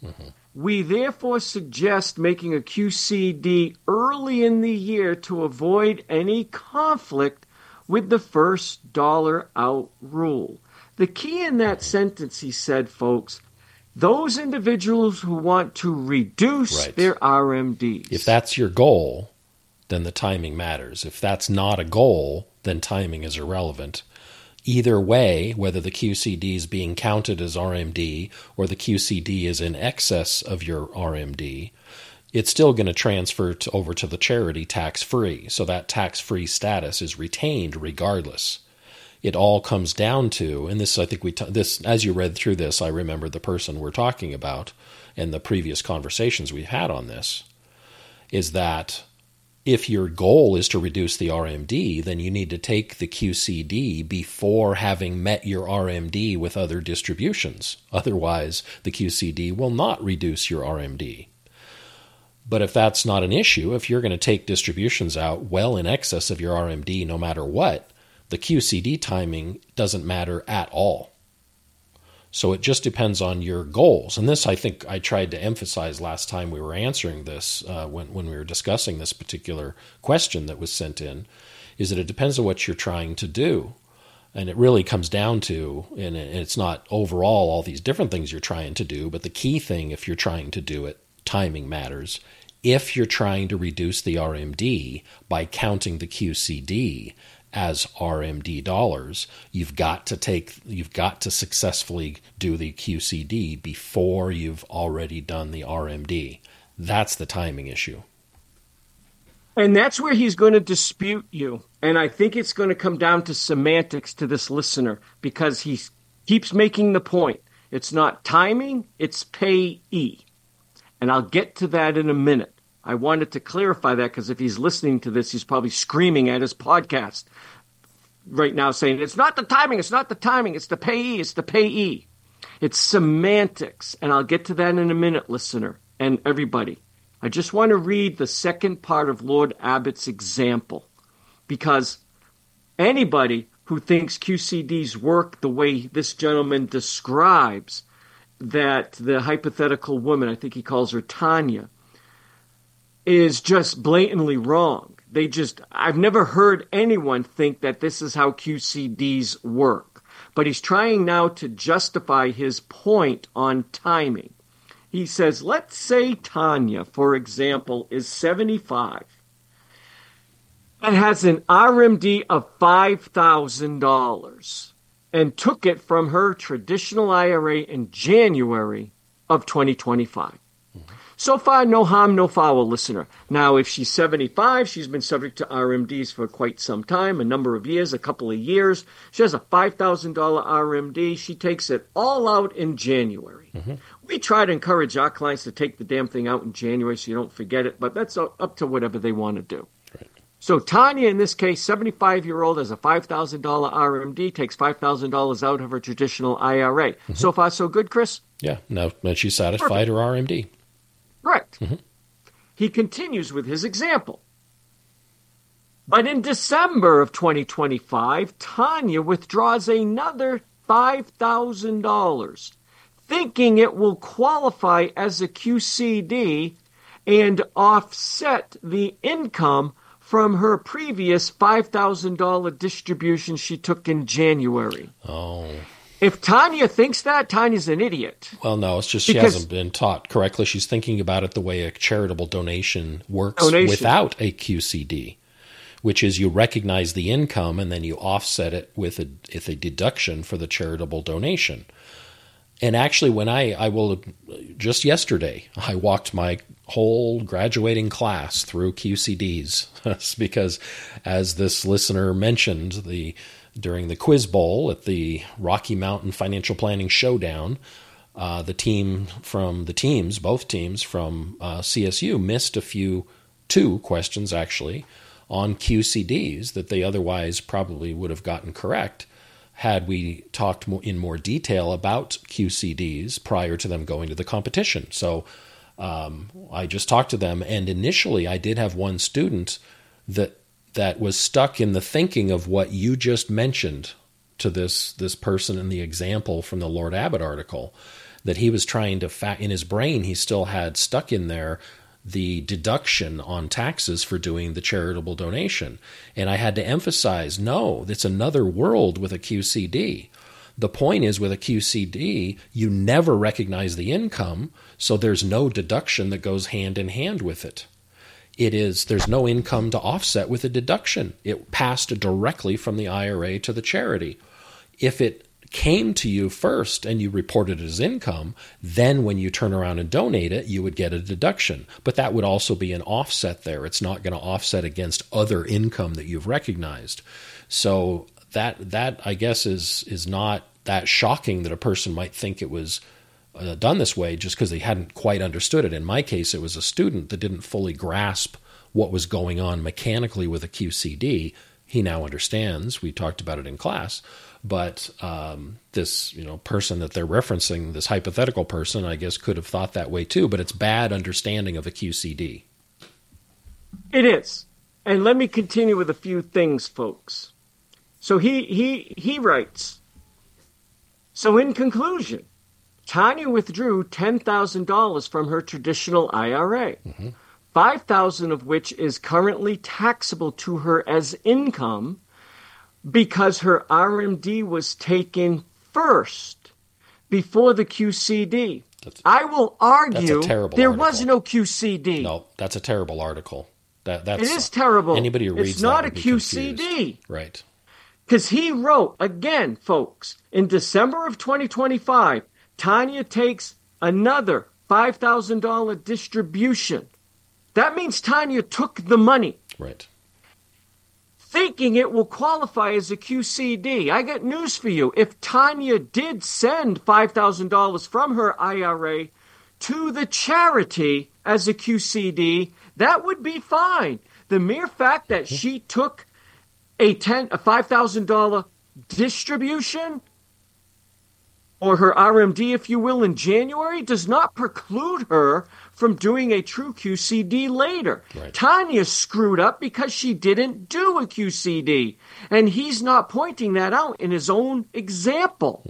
We therefore suggest making a QCD early in the year to avoid any conflict with the first dollar out rule. The key in that sentence, he said, folks, those individuals who want to reduce their RMDs. If that's your goal, then the timing matters. If that's not a goal, then timing is irrelevant. Either way, whether the QCD is being counted as RMD or the QCD is in excess of your RMD, it's still going to transfer over to the charity tax-free. So that tax-free status is retained regardless. It all comes down to, and this, I think this, as you read through this, I remembered the person we're talking about and the previous conversations we've had on this, is that if your goal is to reduce the RMD, then you need to take the QCD before having met your RMD with other distributions. Otherwise, the QCD will not reduce your RMD. But if that's not an issue, if you're going to take distributions out well in excess of your RMD no matter what, the QCD timing doesn't matter at all. So it just depends on your goals. And this, I think I tried to emphasize last time we were answering this, when we were discussing this particular question that was sent in, is that it depends on what you're trying to do. And it really comes down to, and it's not overall all these different things you're trying to do, but the key thing, if you're trying to do it, timing matters. If you're trying to reduce the RMD by counting the QCD as RMD dollars, you've got to successfully do the QCD before you've already done the RMD. That's the timing issue. And that's where he's going to dispute you. And I think it's going to come down to semantics to this listener, because he keeps making the point. It's not timing, it's payee. And I'll get to that in a minute. I wanted to clarify that because if he's listening to this, he's probably screaming at his podcast right now saying, it's not the timing, it's not the timing, it's the payee, it's the payee. It's semantics. And I'll get to that in a minute, listener and everybody. I just want to read the second part of Lord Abbott's example, because anybody who thinks QCDs work the way this gentleman describes, that the hypothetical woman, I think he calls her Tanya, is just blatantly wrong. I've never heard anyone think that this is how QCDs work. But he's trying now to justify his point on timing. He says, let's say Tanya, for example, is 75 and has an RMD of $5,000 and took it from her traditional IRA in January of 2025. So far, no harm, no foul, listener. Now, if she's 75, she's been subject to RMDs for quite some time, a number of years, a couple of years. She has a $5,000 RMD. She takes it all out in January. Mm-hmm. We try to encourage our clients to take the damn thing out in January so you don't forget it, but that's up to whatever they want to do. Right. So Tanya, in this case, 75-year-old, has a $5,000 RMD, takes $5,000 out of her traditional IRA. Mm-hmm. So far, so good, Chris? Yeah. Now she's satisfied her RMD. Correct. Mm-hmm. He continues with his example. But in December of 2025, Tanya withdraws another $5,000, thinking it will qualify as a QCD and offset the income from her previous $5,000 distribution she took in January. Oh. If Tanya thinks that, Tanya's an idiot. Well, no, it's just she hasn't been taught correctly. She's thinking about it the way a charitable donation works without a QCD, which is you recognize the income and then you offset it with a deduction for the charitable donation. And actually, when just yesterday, I walked my whole graduating class through QCDs because, as this listener mentioned, during the Quiz Bowl at the Rocky Mountain Financial Planning Showdown, both teams from CSU missed two questions actually on QCDs that they otherwise probably would have gotten correct had we talked in more detail about QCDs prior to them going to the competition. So I just talked to them, and initially I did have one student that was stuck in the thinking of what you just mentioned to this person in the example from the Lord Abbott article. that he was trying to in his brain, he still had stuck in there the deduction on taxes for doing the charitable donation. And I had to emphasize, no, it's another world with a QCD. The point is, with a QCD, you never recognize the income, so there's no deduction that goes hand in hand with it. There's no income to offset with a deduction. It passed directly from the IRA to the charity. If it came to you first and you reported it as income, then when you turn around and donate it, you would get a deduction. But that would also be an offset there. It's not going to offset against other income that you've recognized. So that I guess is not that shocking that a person might think it was done this way just because they hadn't quite understood it. In my case, it was a student that didn't fully grasp what was going on mechanically with a QCD. He now understands. We talked about it in class. But this person that they're referencing, this hypothetical person, I guess could have thought that way too. But it's bad understanding of a QCD. It is. And let me continue with a few things, folks. So he writes, so in conclusion, Tanya withdrew $10,000 from her traditional IRA, $5,000 of which is currently taxable to her as income because her RMD was taken first before the QCD. I will argue there was no QCD. No, that's a terrible article. It is terrible. Anybody who reads it's not that a QCD. Confused. Right. Because he wrote, again, folks, in December of 2025, Tanya takes another $5,000 distribution. That means Tanya took the money. Right. Thinking it will qualify as a QCD. I got news for you. If Tanya did send $5,000 from her IRA to the charity as a QCD, that would be fine. The mere fact that she took a $5,000 distribution, or her RMD, if you will, in January, does not preclude her from doing a true QCD later. Right. Tanya screwed up because she didn't do a QCD, and he's not pointing that out in his own example.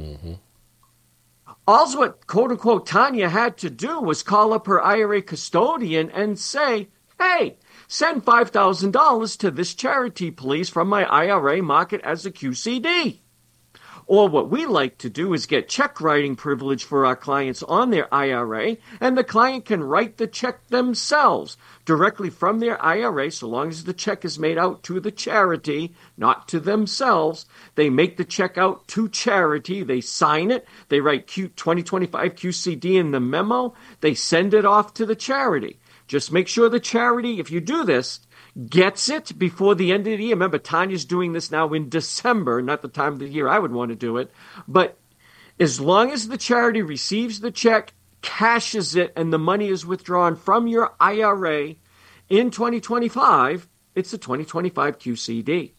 All's what, quote-unquote, Tanya had to do was call up her IRA custodian and say, hey, send $5,000 to this charity, please, from my IRA, mark it as a QCD. Or what we like to do is get check writing privilege for our clients on their IRA, and the client can write the check themselves directly from their IRA, so long as the check is made out to the charity, not to themselves. They make the check out to charity, they sign it, they write 2025 QCD in the memo, they send it off to the charity. Just make sure the charity, if you do this, gets it before the end of the year. Remember, Tanya's doing this now in December, not the time of the year I would want to do it. But as long as the charity receives the check, cashes it, and the money is withdrawn from your IRA in 2025, it's a 2025 QCD.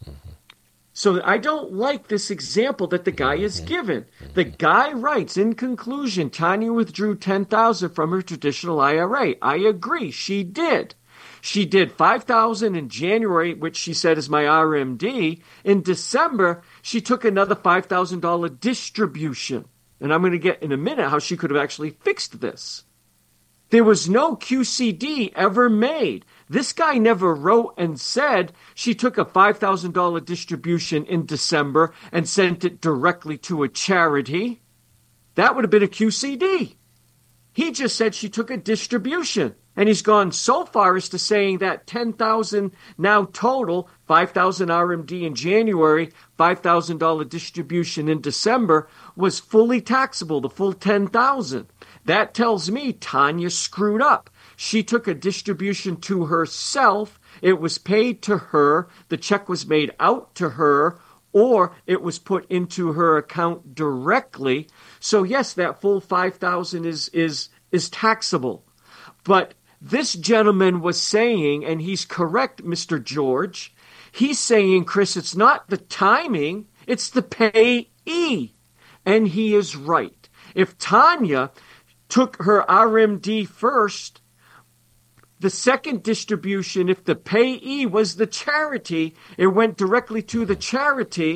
So I don't like this example that the guy is given. The guy writes, in conclusion, Tanya withdrew $10,000 from her traditional IRA. I agree, she did. She did $5,000 in January, which she said is my RMD. In December, she took another $5,000 distribution. And I'm going to get in a minute how she could have actually fixed this. There was no QCD ever made. This guy never wrote and said she took a $5,000 distribution in December and sent it directly to a charity. That would have been a QCD. He just said she took a distribution. And he's gone so far as to saying that $10,000 now total, $5,000 RMD in January, $5,000 distribution in December, was fully taxable, the full $10,000. That tells me Tanya screwed up. She took a distribution to herself. It was paid to her. The check was made out to her, or it was put into her account directly. So yes, that full $5,000 is taxable. But this gentleman was saying, and he's correct, Mr. George, he's saying, Chris, it's not the timing, it's the payee. And he is right. If Tanya took her RMD first, the second distribution, if the payee was the charity, it went directly to the charity,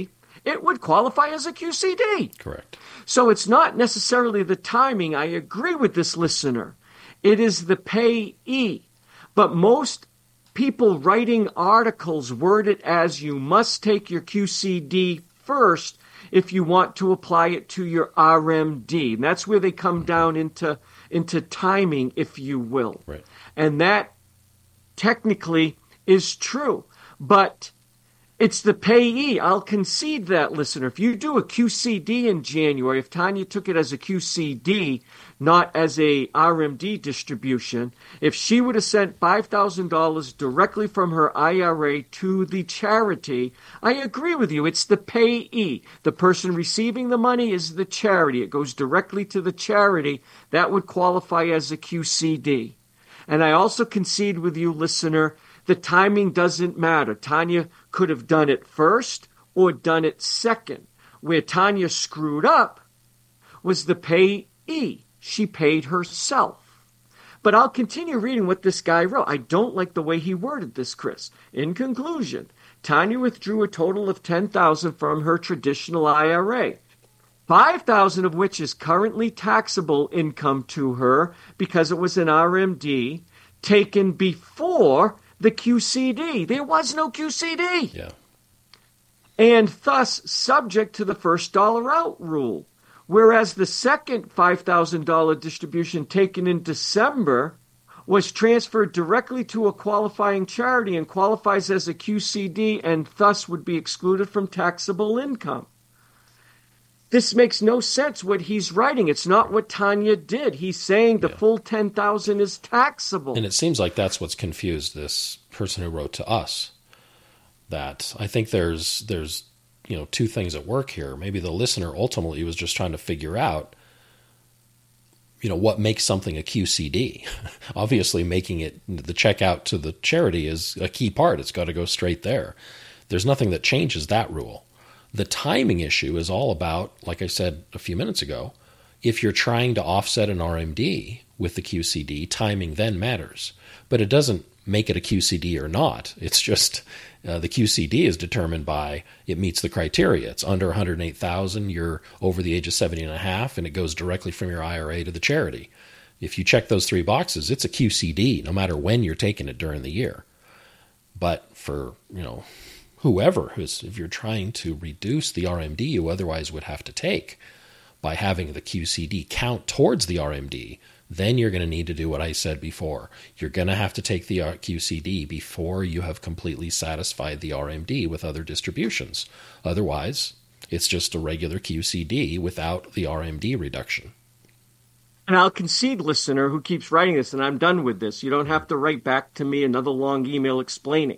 it would qualify as a QCD. Correct. So it's not necessarily the timing. I agree with this listener. It is the payee. But most people writing articles word it as you must take your QCD first if you want to apply it to your RMD. And that's where they come down into timing, if you will. Right. And that technically is true. But it's the payee. I'll concede that, listener. If you do a QCD in January, if Tanya took it as a QCD, not as a RMD distribution, if she would have sent $5,000 directly from her IRA to the charity, I agree with you. It's the payee. The person receiving the money is the charity. It goes directly to the charity. That would qualify as a QCD. And I also concede with you, listener, the timing doesn't matter. Tanya could have done it first or done it second. Where Tanya screwed up was the payee. She paid herself. But I'll continue reading what this guy wrote. I don't like the way he worded this, Chris. In conclusion, Tanya withdrew a total of $10,000 from her traditional IRA. $5,000 of which is currently taxable income to her because it was an RMD taken before the QCD. There was no QCD. Yeah. And thus subject to the first dollar out rule. Whereas the second $5,000 distribution taken in December was transferred directly to a qualifying charity and qualifies as a QCD and thus would be excluded from taxable income. This makes no sense what he's writing. It's not what Tanya did. He's saying the full $10,000 is taxable. And it seems like that's what's confused this person who wrote to us. That I think there's two things at work here. Maybe the listener ultimately was just trying to figure out, what makes something a QCD. Obviously, making it the check out to the charity is a key part. It's got to go straight there. There's nothing that changes that rule. The timing issue is all about, like I said a few minutes ago, if you're trying to offset an RMD with the QCD, timing then matters. But it doesn't make it a QCD or not. It's just the QCD is determined by it meets the criteria. It's under $108,000, you're over the age of 70 and a half, and it goes directly from your IRA to the charity. If you check those three boxes, it's a QCD, no matter when you're taking it during the year. But for, whoever, if you're trying to reduce the RMD you otherwise would have to take by having the QCD count towards the RMD, then you're going to need to do what I said before. You're going to have to take the QCD before you have completely satisfied the RMD with other distributions. Otherwise, it's just a regular QCD without the RMD reduction. And I'll concede, listener, who keeps writing this, and I'm done with this. You don't have to write back to me another long email explaining.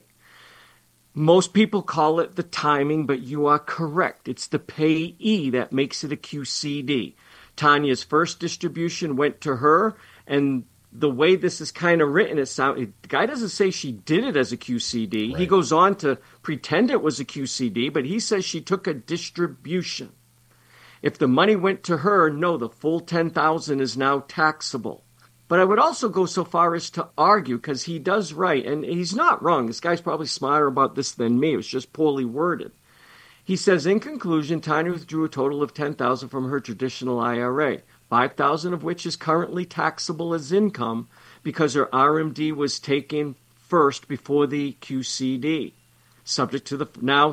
Most people call it the timing, but you are correct. It's the payee that makes it a QCD. Tanya's first distribution went to her, and the way this is kind of written, the guy doesn't say she did it as a QCD. Right. He goes on to pretend it was a QCD, but he says she took a distribution. If the money went to her, no, the full $10,000 is now taxable. But I would also go so far as to argue, because he does write, and he's not wrong. This guy's probably smarter about this than me. It was just poorly worded. He says, in conclusion, Tanya withdrew a total of $10,000 from her traditional IRA, $5,000 of which is currently taxable as income because her RMD was taken first before the QCD, subject to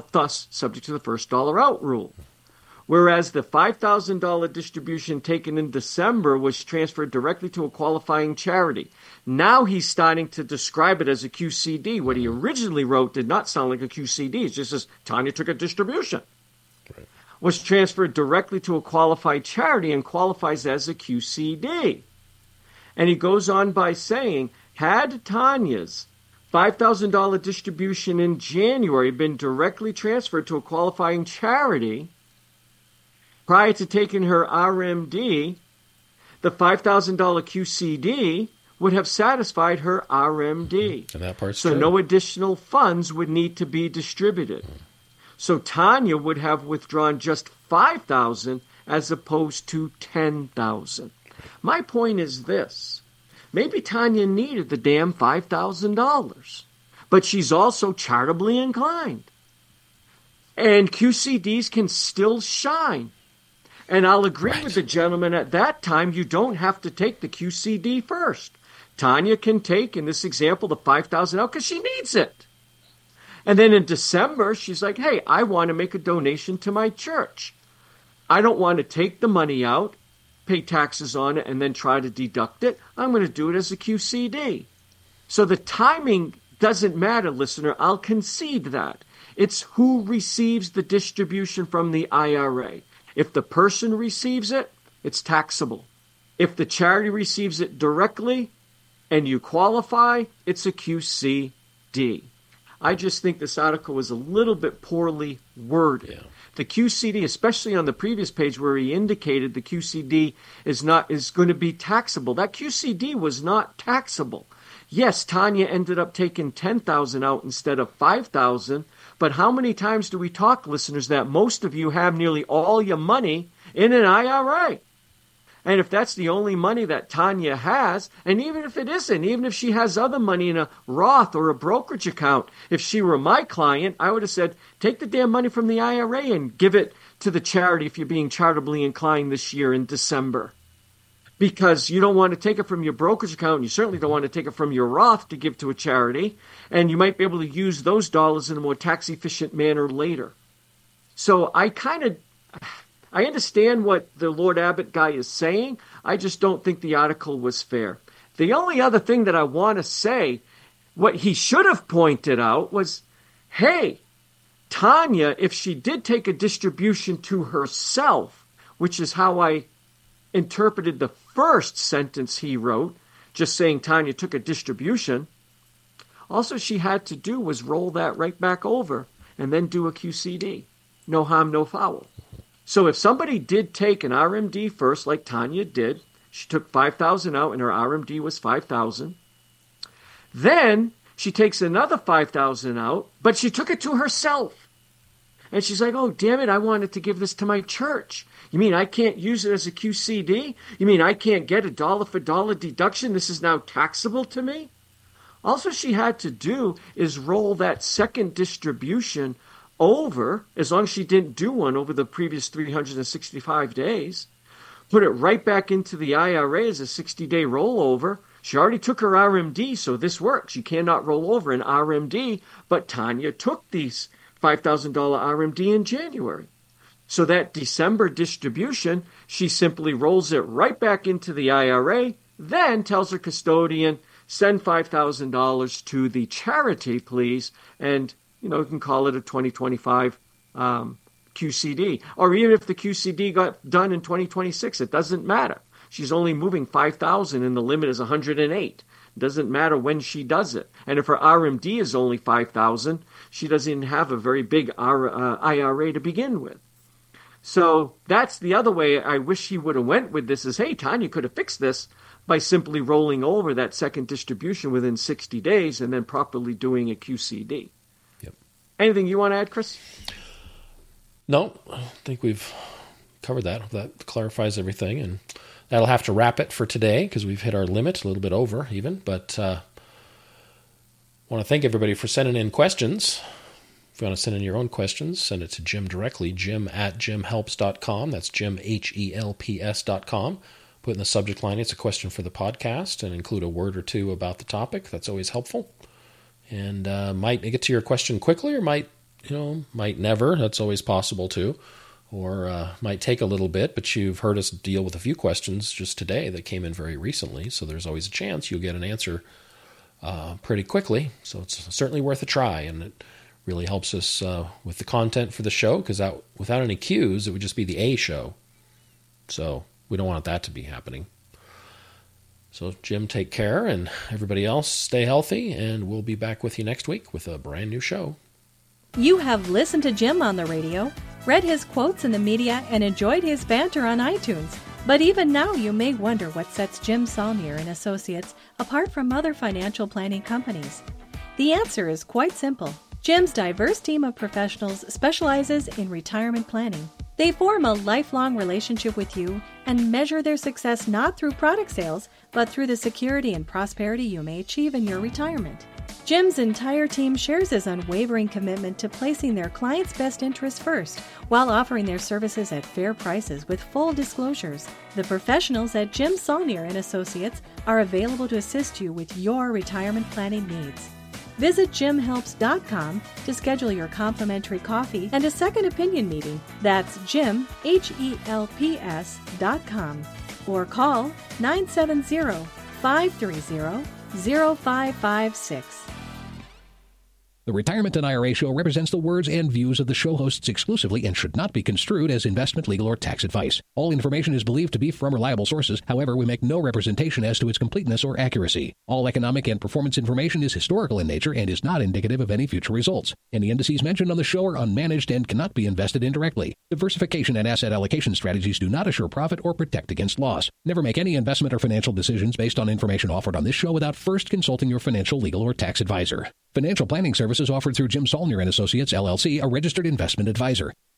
the first dollar out rule. Whereas the $5,000 distribution taken in December was transferred directly to a qualifying charity. Now he's starting to describe it as a QCD. What he originally wrote did not sound like a QCD. It just says, Tanya took a distribution. Right. Was transferred directly to a qualified charity and qualifies as a QCD. And he goes on by saying, had Tanya's $5,000 distribution in January been directly transferred to a qualifying charity, prior to taking her RMD, the $5,000 QCD would have satisfied her RMD. And that part's so true. No additional funds would need to be distributed. So Tanya would have withdrawn just $5,000 as opposed to $10,000. My point is this. Maybe Tanya needed the damn $5,000, but she's also charitably inclined. And QCDs can still shine. And I'll agree with the gentleman at that time, you don't have to take the QCD first. Tanya can take, in this example, the $5,000 out because she needs it. And then in December, she's like, hey, I want to make a donation to my church. I don't want to take the money out, pay taxes on it, and then try to deduct it. I'm going to do it as a QCD. So the timing doesn't matter, listener. I'll concede that. It's who receives the distribution from the IRA. If the person receives it, it's taxable. If the charity receives it directly and you qualify, it's a QCD. I just think this article was a little bit poorly worded. Yeah. The QCD, especially on the previous page where he indicated the QCD is going to be taxable. That QCD was not taxable. Yes, Tanya ended up taking $10,000 out instead of $5,000, but how many times do we talk, listeners, that most of you have nearly all your money in an IRA? And if that's the only money that Tanya has, and even if it isn't, even if she has other money in a Roth or a brokerage account, if she were my client, I would have said, take the damn money from the IRA and give it to the charity if you're being charitably inclined this year in December. Because you don't want to take it from your brokerage account, and you certainly don't want to take it from your Roth to give to a charity, and you might be able to use those dollars in a more tax-efficient manner later. So I understand what the Lord Abbott guy is saying. I just don't think the article was fair. The only other thing that I want to say, what he should have pointed out was, hey, Tanya, if she did take a distribution to herself, which is how I interpreted the first sentence he wrote, just saying Tanya took a distribution, all she had to do was roll that right back over and then do a QCD. No harm, no foul. So if somebody did take an RMD first, like Tanya did, she took $5,000 out and her RMD was $5,000. Then she takes another $5,000 out, but she took it to herself. And she's like, oh, damn it, I wanted to give this to my church. You mean I can't use it as a QCD? You mean I can't get a dollar-for-dollar deduction? This is now taxable to me? All she had to do is roll that second distribution over, as long as she didn't do one over the previous 365 days, put it right back into the IRA as a 60-day rollover. She already took her RMD, so this works. You cannot roll over an RMD, but Tanya took these $5,000 RMD in January. So that December distribution, she simply rolls it right back into the IRA, then tells her custodian, send $5,000 to the charity, please, and you can call it a 2025 QCD. Or even if the QCD got done in 2026, it doesn't matter. She's only moving $5,000 and the limit is $108. It doesn't matter when she does it. And if her RMD is only $5,000, she doesn't even have a very big IRA to begin with. So that's the other way I wish he would have went with this is, hey, Tanya could have fixed this by simply rolling over that second distribution within 60 days and then properly doing a QCD. Yep. Anything you want to add, Chris? No, I think we've covered that. That clarifies everything, and that'll have to wrap it for today because we've hit our limit, a little bit over even. But I want to thank everybody for sending in questions. If you want to send in your own questions, send it to Jim directly, jim@jimhelps.com. That's Jim, HELPS.com. Put in the subject line, it's a question for the podcast, and include a word or two about the topic. That's always helpful. And might get to your question quickly or might never. That's always possible too. Or might take a little bit, but you've heard us deal with a few questions just today that came in very recently, so there's always a chance you'll get an answer pretty quickly. So it's certainly worth a try, and it really helps us with the content for the show, because without any cues, it would just be the A show. So we don't want that to be happening. So Jim, take care, and everybody else stay healthy, and we'll be back with you next week with a brand new show. You have listened to Jim on the radio, read his quotes in the media, and enjoyed his banter on iTunes. But even now you may wonder what sets Jim Saulnier and Associates apart from other financial planning companies. The answer is quite simple. Jim's diverse team of professionals specializes in retirement planning. They form a lifelong relationship with you and measure their success not through product sales, but through the security and prosperity you may achieve in your retirement. Jim's entire team shares his unwavering commitment to placing their clients' best interests first, while offering their services at fair prices with full disclosures. The professionals at Jim Saulnier & Associates are available to assist you with your retirement planning needs. Visit jimhelps.com to schedule your complimentary coffee and a second opinion meeting. That's jimhelps.com. Or call 970-530-0556. The Retirement and IRA Show represents the words and views of the show hosts exclusively and should not be construed as investment, legal, or tax advice. All information is believed to be from reliable sources. However, we make no representation as to its completeness or accuracy. All economic and performance information is historical in nature and is not indicative of any future results. Any indices mentioned on the show are unmanaged and cannot be invested indirectly. Diversification and asset allocation strategies do not assure profit or protect against loss. Never make any investment or financial decisions based on information offered on this show without first consulting your financial, legal, or tax advisor. Financial planning services offered through Jim Saulnier & Associates, LLC, a registered investment advisor.